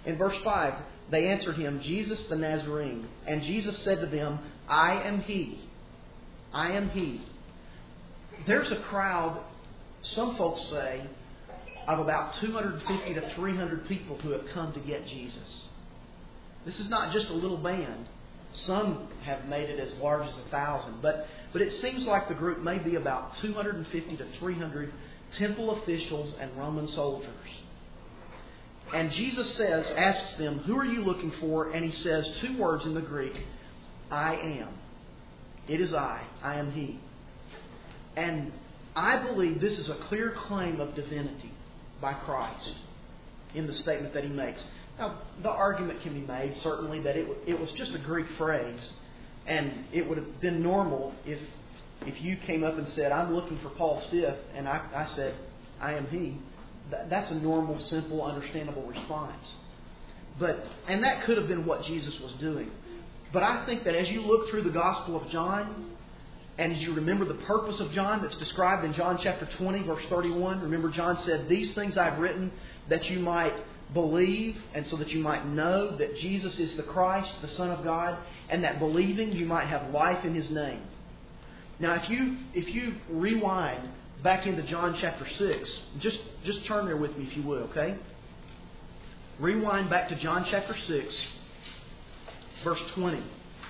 In verse 5, they answered him, Jesus the Nazarene. And Jesus said to them, I am He. I am He. There's a crowd, some folks say, of about 250 to 300 people who have come to get Jesus. This is not just a little band. Some have made it as large as 1,000. But it seems like the group may be about 250 to 300 temple officials and Roman soldiers. And Jesus asks them, who are you looking for? And He says two words in the Greek, I am. It is I am He. And I believe this is a clear claim of divinity by Christ in the statement that He makes. Now, the argument can be made, certainly, that it was just a Greek phrase, and it would have been normal if you came up and said, I'm looking for Paul Stiff, and I said, I am He. That's a normal, simple, understandable response. And that could have been what Jesus was doing. But I think that as you look through the Gospel of John, and as you remember the purpose of John that's described in John chapter 20, verse 31, remember John said, these things I've written that you might believe, and so that you might know that Jesus is the Christ, the Son of God, and that believing you might have life in His name. Now, if you rewind back into John chapter 6, just turn there with me if you would, okay? Rewind back to John chapter 6, verse 20.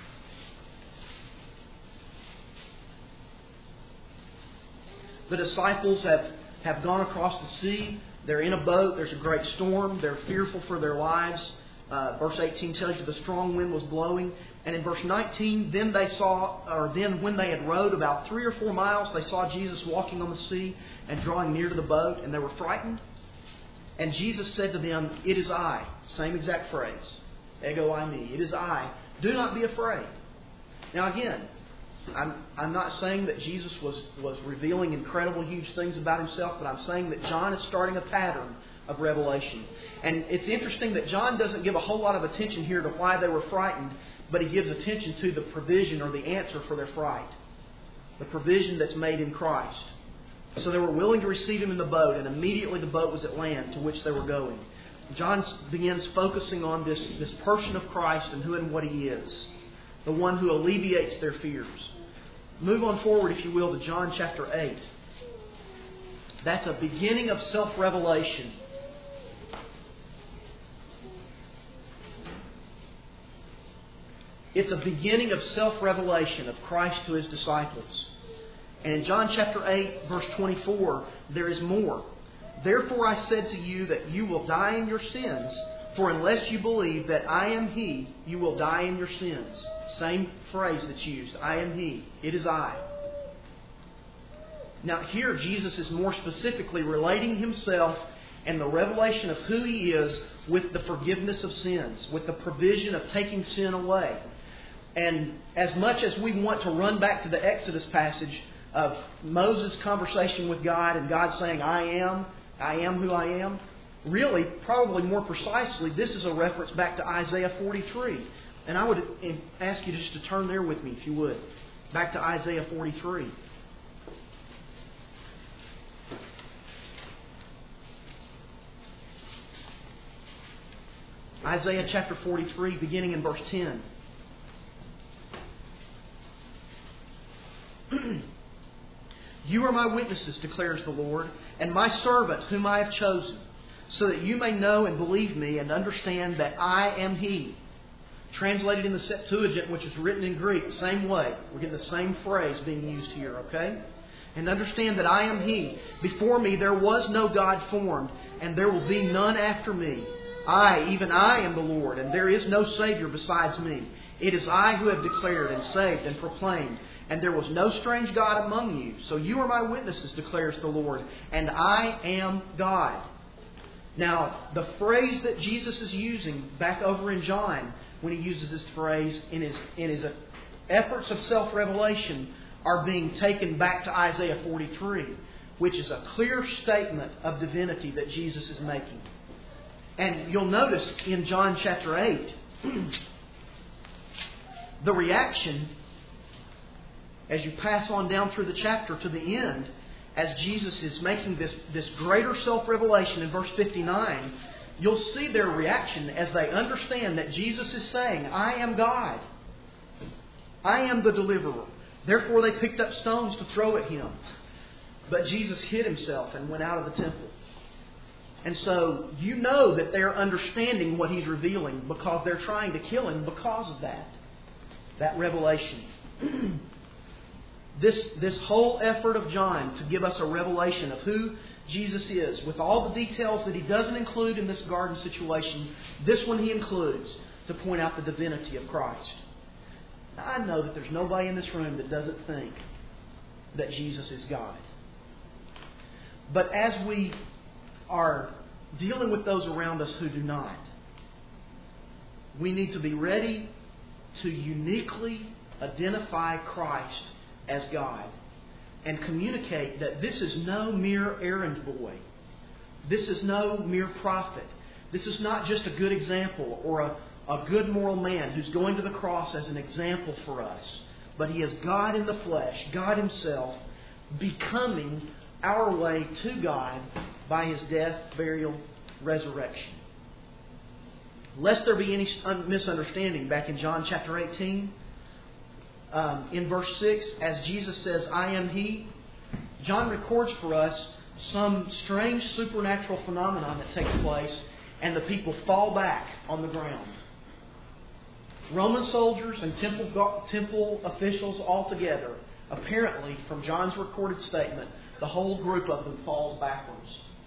The disciples have gone across the sea. They're in a boat. There's a great storm. They're fearful for their lives. Verse 18 tells you the strong wind was blowing. And in verse 19, then when they had rowed about 3 or 4 miles, they saw Jesus walking on the sea and drawing near to the boat, and they were frightened. And Jesus said to them, it is I. Same exact phrase. Ego eimi. It is I. Do not be afraid. Now again, I'm not saying that Jesus was revealing incredible, huge things about Himself, but I'm saying that John is starting a pattern of revelation. And it's interesting that John doesn't give a whole lot of attention here to why they were frightened, but he gives attention to the provision or the answer for their fright. The provision that's made in Christ. So they were willing to receive Him in the boat, and immediately the boat was at land to which they were going. John begins focusing on this person of Christ and who and what He is. The one who alleviates their fears. Move on forward, if you will, to John chapter 8. That's a beginning of self-revelation. It's a beginning of self-revelation of Christ to His disciples. And in John chapter 8, verse 24, there is more. Therefore I said to you that you will die in your sins, for unless you believe that I am He, you will die in your sins. Same phrase that's used. I am He. It is I. Now here Jesus is more specifically relating Himself and the revelation of who He is with the forgiveness of sins, with the provision of taking sin away. And as much as we want to run back to the Exodus passage of Moses' conversation with God and God saying, I am who I am, really, probably more precisely, this is a reference back to Isaiah 43. And I would ask you just to turn there with me, if you would. Back to Isaiah 43. Isaiah chapter 43, beginning in verse 10. You are my witnesses, declares the Lord, and my servant whom I have chosen, so that you may know and believe me and understand that I am He. Translated in the Septuagint, which is written in Greek, same way. We're getting the same phrase being used here, okay? And understand that I am He. Before me there was no God formed, and there will be none after me. I, even I, am the Lord, and there is no Savior besides me. It is I who have declared and saved and proclaimed, and there was no strange God among you. So you are my witnesses, declares the Lord, and I am God. Now, the phrase that Jesus is using back over in John, when He uses this phrase in his efforts of self-revelation, are being taken back to Isaiah 43, which is a clear statement of divinity that Jesus is making. And you'll notice in John chapter 8, the reaction, as you pass on down through the chapter to the end, as Jesus is making this greater self-revelation in verse 59, you'll see their reaction as they understand that Jesus is saying, I am God. I am the deliverer. Therefore they picked up stones to throw at Him. But Jesus hid Himself and went out of the temple. And so you know that they're understanding what He's revealing because they're trying to kill Him because of that revelation. This whole effort of John to give us a revelation of who Jesus is, with all the details that he doesn't include in this garden situation, this one he includes to point out the divinity of Christ. Now, I know that there's nobody in this room that doesn't think that Jesus is God. But as we are dealing with those around us who do not, we need to be ready to uniquely identify Christ as God and communicate that this is no mere errand boy. This is no mere prophet. This is not just a good example or a good moral man who's going to the cross as an example for us. But He is God in the flesh, God Himself, becoming our way to God by His death, burial, resurrection. Lest there be any misunderstanding, back in John chapter 18, in verse 6, as Jesus says, I am He, John records for us some strange supernatural phenomenon that takes place, and the people fall back on the ground. Roman soldiers and temple officials all together, apparently, from John's recorded statement, the whole group of them falls backwards.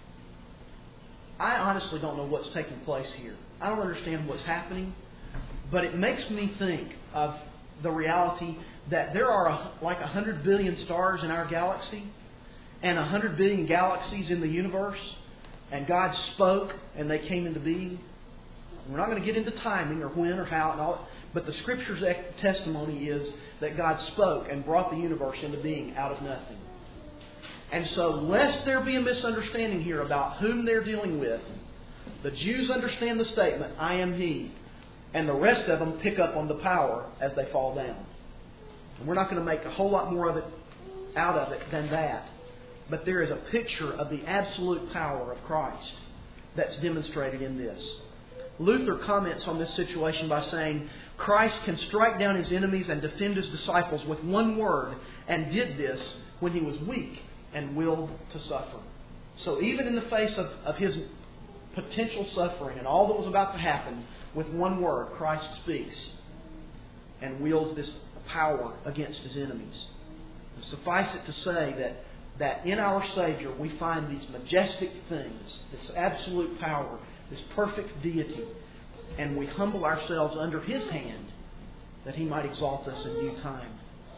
I honestly don't know what's taking place here. I don't understand what's happening, but it makes me think of the reality that there are like 100 billion stars in our galaxy and 100 billion galaxies in the universe, and God spoke and they came into being. We're not going to get into timing or when or how and all, but the Scripture's testimony is that God spoke and brought the universe into being out of nothing. And so, lest there be a misunderstanding here about whom they're dealing with, the Jews understand the statement, I am He, and the rest of them pick up on the power as they fall down. And we're not going to make a whole lot more of it out of it than that. But there is a picture of the absolute power of Christ that's demonstrated in this. Luther comments on this situation by saying, Christ can strike down His enemies and defend His disciples with one word, and did this when He was weak and willed to suffer. So even in the face of His potential suffering and all that was about to happen, with one word, Christ speaks and wields this power against His enemies. And suffice it to say that in our Savior we find these majestic things, this absolute power, this perfect deity, and we humble ourselves under His hand that He might exalt us in due time.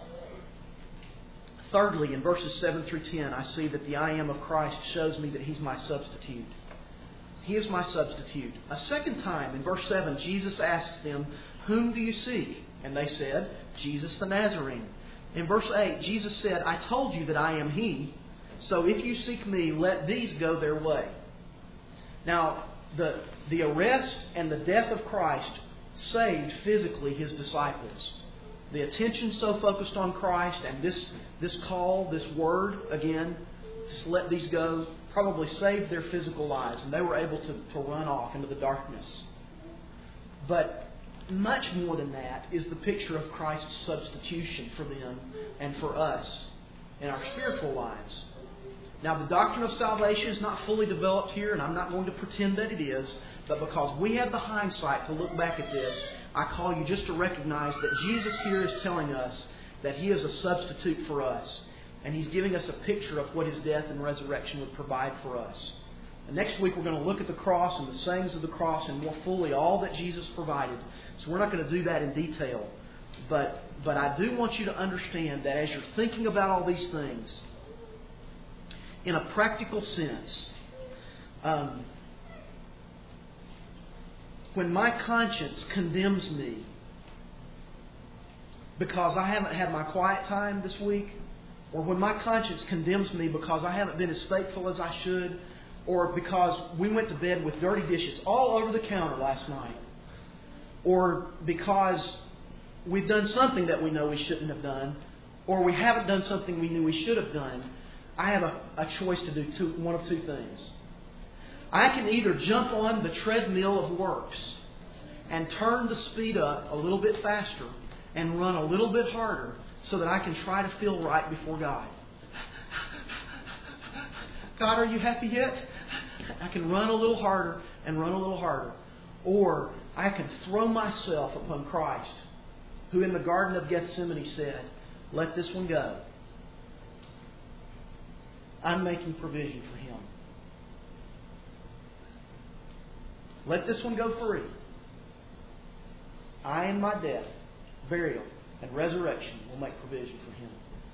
Thirdly, in verses 7 through 10, I see that the I am of Christ shows me that He's my substitute. He is my substitute. A second time, in verse 7, Jesus asks them, whom do you seek? And they said, Jesus the Nazarene. In verse 8, Jesus said, I told you that I am He, so if you seek Me, let these go their way. Now, the arrest and the death of Christ saved physically His disciples. The attention so focused on Christ and this call, this word, again, just let these go, probably saved their physical lives, and they were able to run off into the darkness. But much more than that is the picture of Christ's substitution for them and for us in our spiritual lives. Now, the doctrine of salvation is not fully developed here, and I'm not going to pretend that it is, but because we have the hindsight to look back at this, I call you just to recognize that Jesus here is telling us that He is a substitute for us. And He's giving us a picture of what His death and resurrection would provide for us. And next week we're going to look at the cross and the sayings of the cross and more fully all that Jesus provided. So we're not going to do that in detail. But I do want you to understand that as you're thinking about all these things, in a practical sense, when my conscience condemns me because I haven't had my quiet time this week, or when my conscience condemns me because I haven't been as faithful as I should, or because we went to bed with dirty dishes all over the counter last night, or because we've done something that we know we shouldn't have done, or we haven't done something we knew we should have done, I have a choice to do one of two things. I can either jump on the treadmill of works and turn the speed up a little bit faster and run a little bit harder so that I can try to feel right before God. God, are you happy yet? I can run a little harder and run a little harder. Or I can throw myself upon Christ, who in the Garden of Gethsemane said, let this one go. I'm making provision for him. Let this one go free. I, in my death, burial, and resurrection, will make provision for him.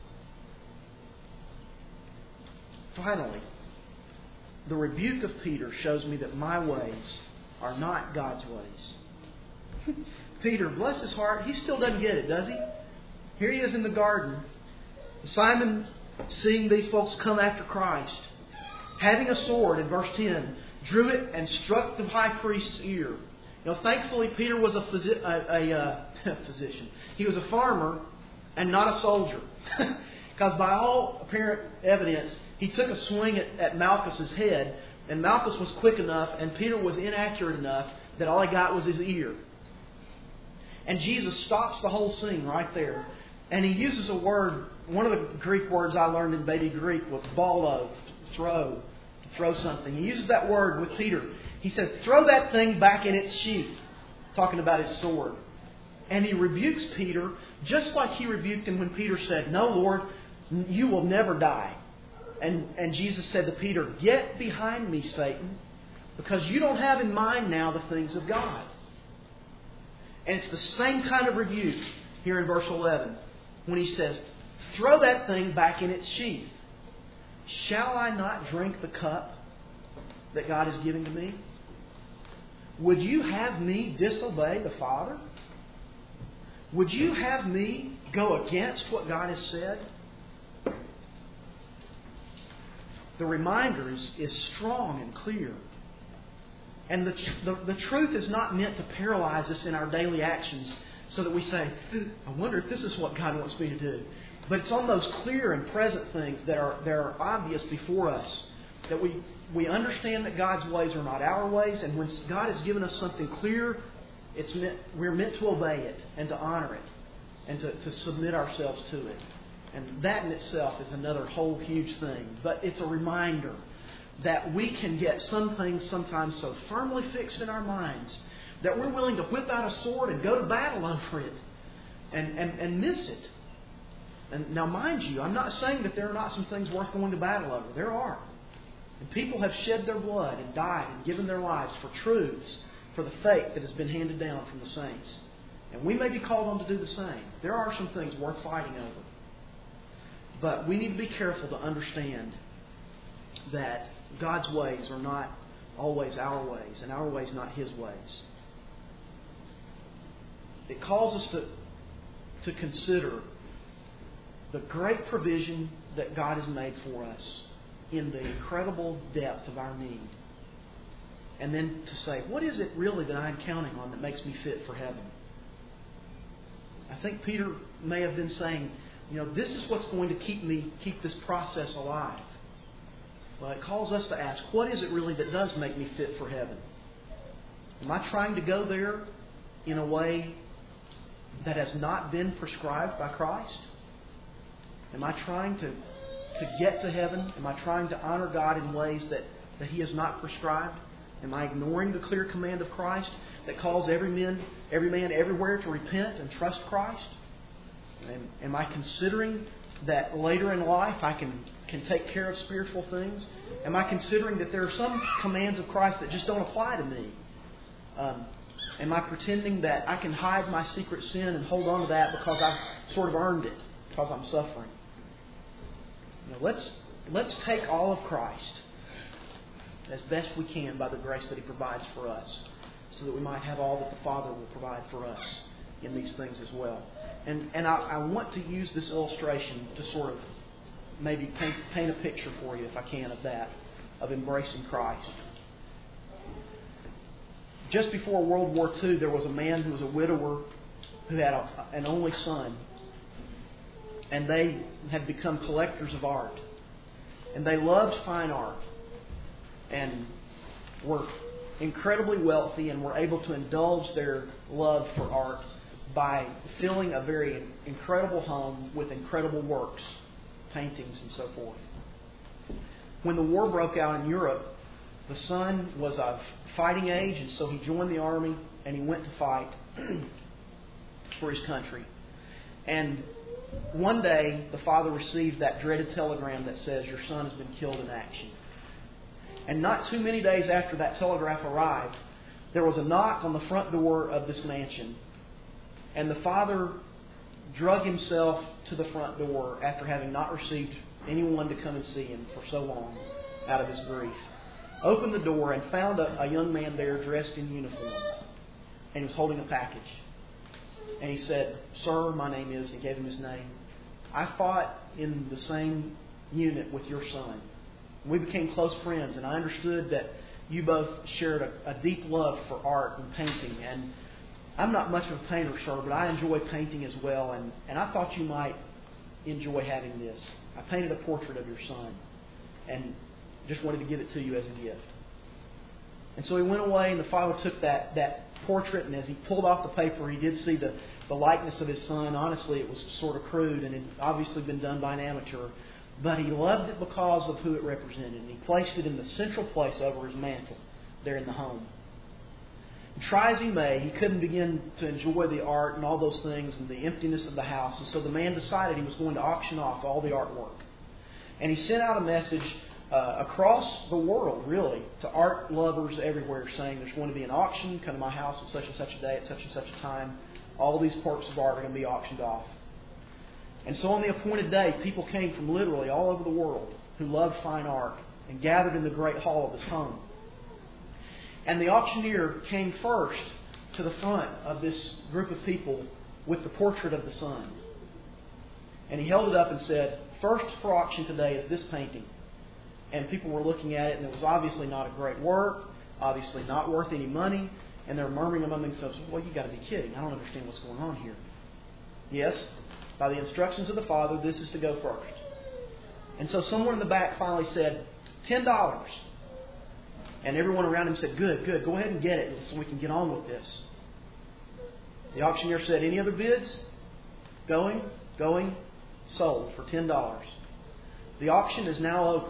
Finally, the rebuke of Peter shows me that my ways are not God's ways. Peter, bless his heart, he still doesn't get it, does he? Here he is in the garden. Simon, seeing these folks come after Christ, having a sword, in verse 10, drew it and struck the high priest's ear. You know, thankfully, Peter was a physician. He was a farmer and not a soldier. Because by all apparent evidence, he took a swing at Malchus's head, and Malchus was quick enough, and Peter was inaccurate enough that all he got was his ear. And Jesus stops the whole scene right there. And he uses a word, one of the Greek words I learned in Beta Greek was balo, to throw something. He uses that word with Peter. He says, throw that thing back in its sheath, talking about his sword. And he rebukes Peter just like he rebuked him when Peter said, no, Lord, you will never die. And Jesus said to Peter, get behind me, Satan, because you don't have in mind now the things of God. And it's the same kind of rebuke here in verse 11 when he says, throw that thing back in its sheath. Shall I not drink the cup that God is giving to me? Would you have me disobey the Father? Would you have me go against what God has said? The reminder is strong and clear. And the truth is not meant to paralyze us in our daily actions so that we say, I wonder if this is what God wants me to do. But it's on those clear and present things that are obvious before us that we understand that God's ways are not our ways. And when God has given us something clear, we're meant to obey it and to honor it and to submit ourselves to it. And that in itself is another whole huge thing. But it's a reminder that we can get some things sometimes so firmly fixed in our minds that we're willing to whip out a sword and go to battle over it and miss it. And now, mind you, I'm not saying that there are not some things worth going to battle over. There are. And people have shed their blood and died and given their lives for truths, for the faith that has been handed down from the saints. And we may be called on to do the same. There are some things worth fighting over. But we need to be careful to understand that God's ways are not always our ways, and our ways not His ways. It calls us to consider the great provision that God has made for us in the incredible depth of our need. And then to say, what is it really that I'm counting on that makes me fit for heaven? I think Peter may have been saying, this is what's going to keep this process alive. Well, it calls us to ask, what is it really that does make me fit for heaven? Am I trying to go there in a way that has not been prescribed by Christ? Am I trying to get to heaven? Am I trying to honor God in ways that He has not prescribed? Am I ignoring the clear command of Christ that calls every man everywhere to repent and trust Christ? Am I considering that later in life I can take care of spiritual things? Am I considering that there are some commands of Christ that just don't apply to me? Am I pretending that I can hide my secret sin and hold on to that because I've sort of earned it, because I'm suffering? Let's take all of Christ as best we can by the grace that He provides for us, so that we might have all that the Father will provide for us in these things as well. And I want to use this illustration to sort of maybe paint a picture for you, if I can, of embracing Christ. Just before World War II, there was a man who was a widower who had an only son. And they had become collectors of art. And they loved fine art. And were incredibly wealthy and were able to indulge their love for art by filling a very incredible home with incredible works, paintings and so forth. When the war broke out in Europe, the son was of fighting age, and so he joined the army and he went to fight for his country. And one day, the father received that dreaded telegram that says, "Your son has been killed in action." And not too many days after that telegraph arrived, there was a knock on the front door of this mansion. And the father drug himself to the front door after having not received anyone to come and see him for so long out of his grief. Opened the door and found a young man there dressed in uniform. And he was holding a package. And he said, "Sir, my name is," he gave him his name. "I fought in the same unit with your son. We became close friends, and I understood that you both shared a deep love for art and painting. And I'm not much of a painter, sir, but I enjoy painting as well, and I thought you might enjoy having this. I painted a portrait of your son, and just wanted to give it to you as a gift." And so he went away, and the father took that portrait, and as he pulled off the paper, he did see the likeness of his son. Honestly, it was sort of crude, and it had obviously been done by an amateur. But he loved it because of who it represented, and he placed it in the central place over his mantle there in the home. And try as he may, he couldn't begin to enjoy the art and all those things and the emptiness of the house. And so the man decided he was going to auction off all the artwork. And he sent out a message across the world, really, to art lovers everywhere, saying there's going to be an auction. Come to my house at such and such a day, at such and such a time. All these works of art are going to be auctioned off. And so on the appointed day, people came from literally all over the world who loved fine art and gathered in the great hall of his home. And the auctioneer came first to the front of this group of people with the portrait of the son. And he held it up and said, "First for auction today is this painting." And people were looking at it, and it was obviously not a great work, obviously not worth any money. And they're murmuring among themselves, "Well, you've got to be kidding. I don't understand what's going on here." Yes, by the instructions of the father, this is to go first. And so someone in the back finally said, $10. And everyone around him said, good, go ahead and get it so we can get on with this. The auctioneer said, "Any other bids?" Going, sold for $10. The auction is now over.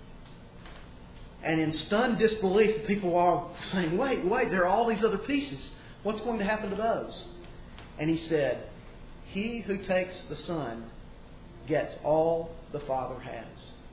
And in stunned disbelief, the people are saying, wait, there are all these other pieces. What's going to happen to those? And he said, "He who takes the son gets all the Father has."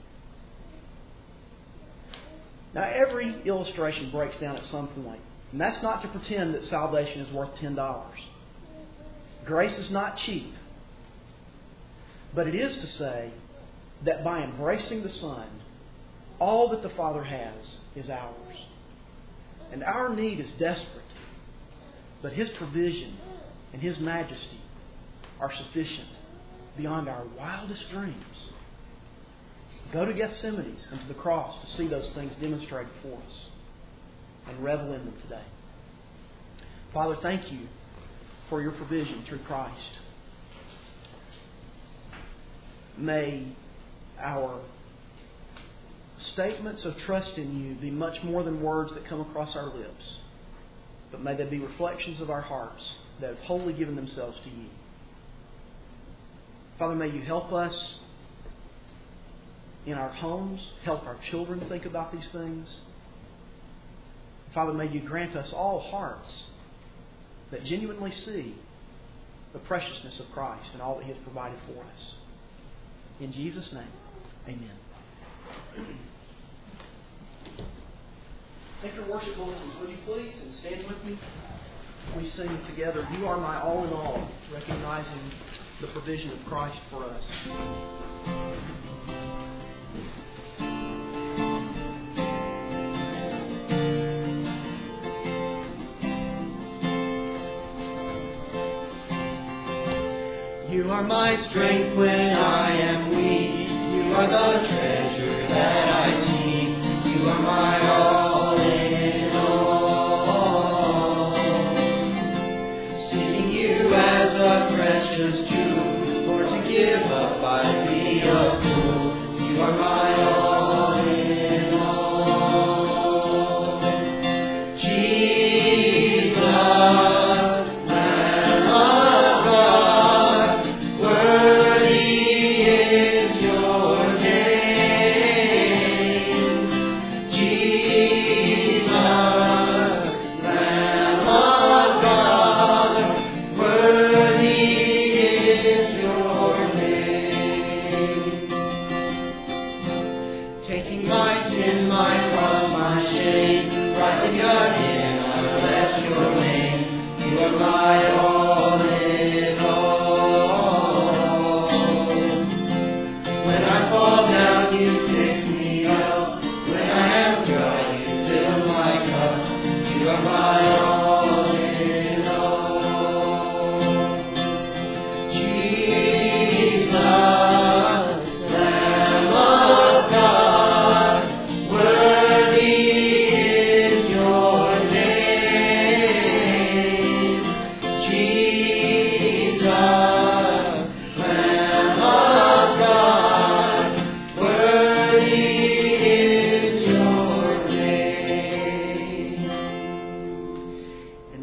Now, every illustration breaks down at some point. And that's not to pretend that salvation is worth $10. Grace is not cheap. But it is to say that by embracing the Son, all that the Father has is ours. And our need is desperate. But His provision and His majesty are sufficient beyond our wildest dreams. Go to Gethsemane and to the cross to see those things demonstrated for us and revel in them today. Father, thank you for your provision through Christ. May our statements of trust in you be much more than words that come across our lips, but may they be reflections of our hearts that have wholly given themselves to you. Father, may you help us in our homes, help our children think about these things. Father, may you grant us all hearts that genuinely see the preciousness of Christ and all that He has provided for us. In Jesus' name, amen. Take your worship bulletins, would you please, and stand with me. We sing together, "You Are My All in All," recognizing the provision of Christ for us. You are my strength when I am weak. You are the treasure that I seek. You are my all in all. Seeing you as a precious jewel, for to give up I'd be a fool. You are my all in all.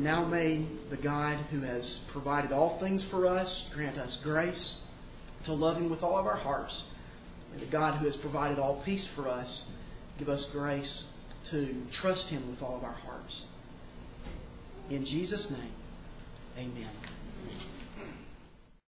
now may the God who has provided all things for us grant us grace to love Him with all of our hearts. May the God who has provided all peace for us give us grace to trust Him with all of our hearts. In Jesus' name, amen.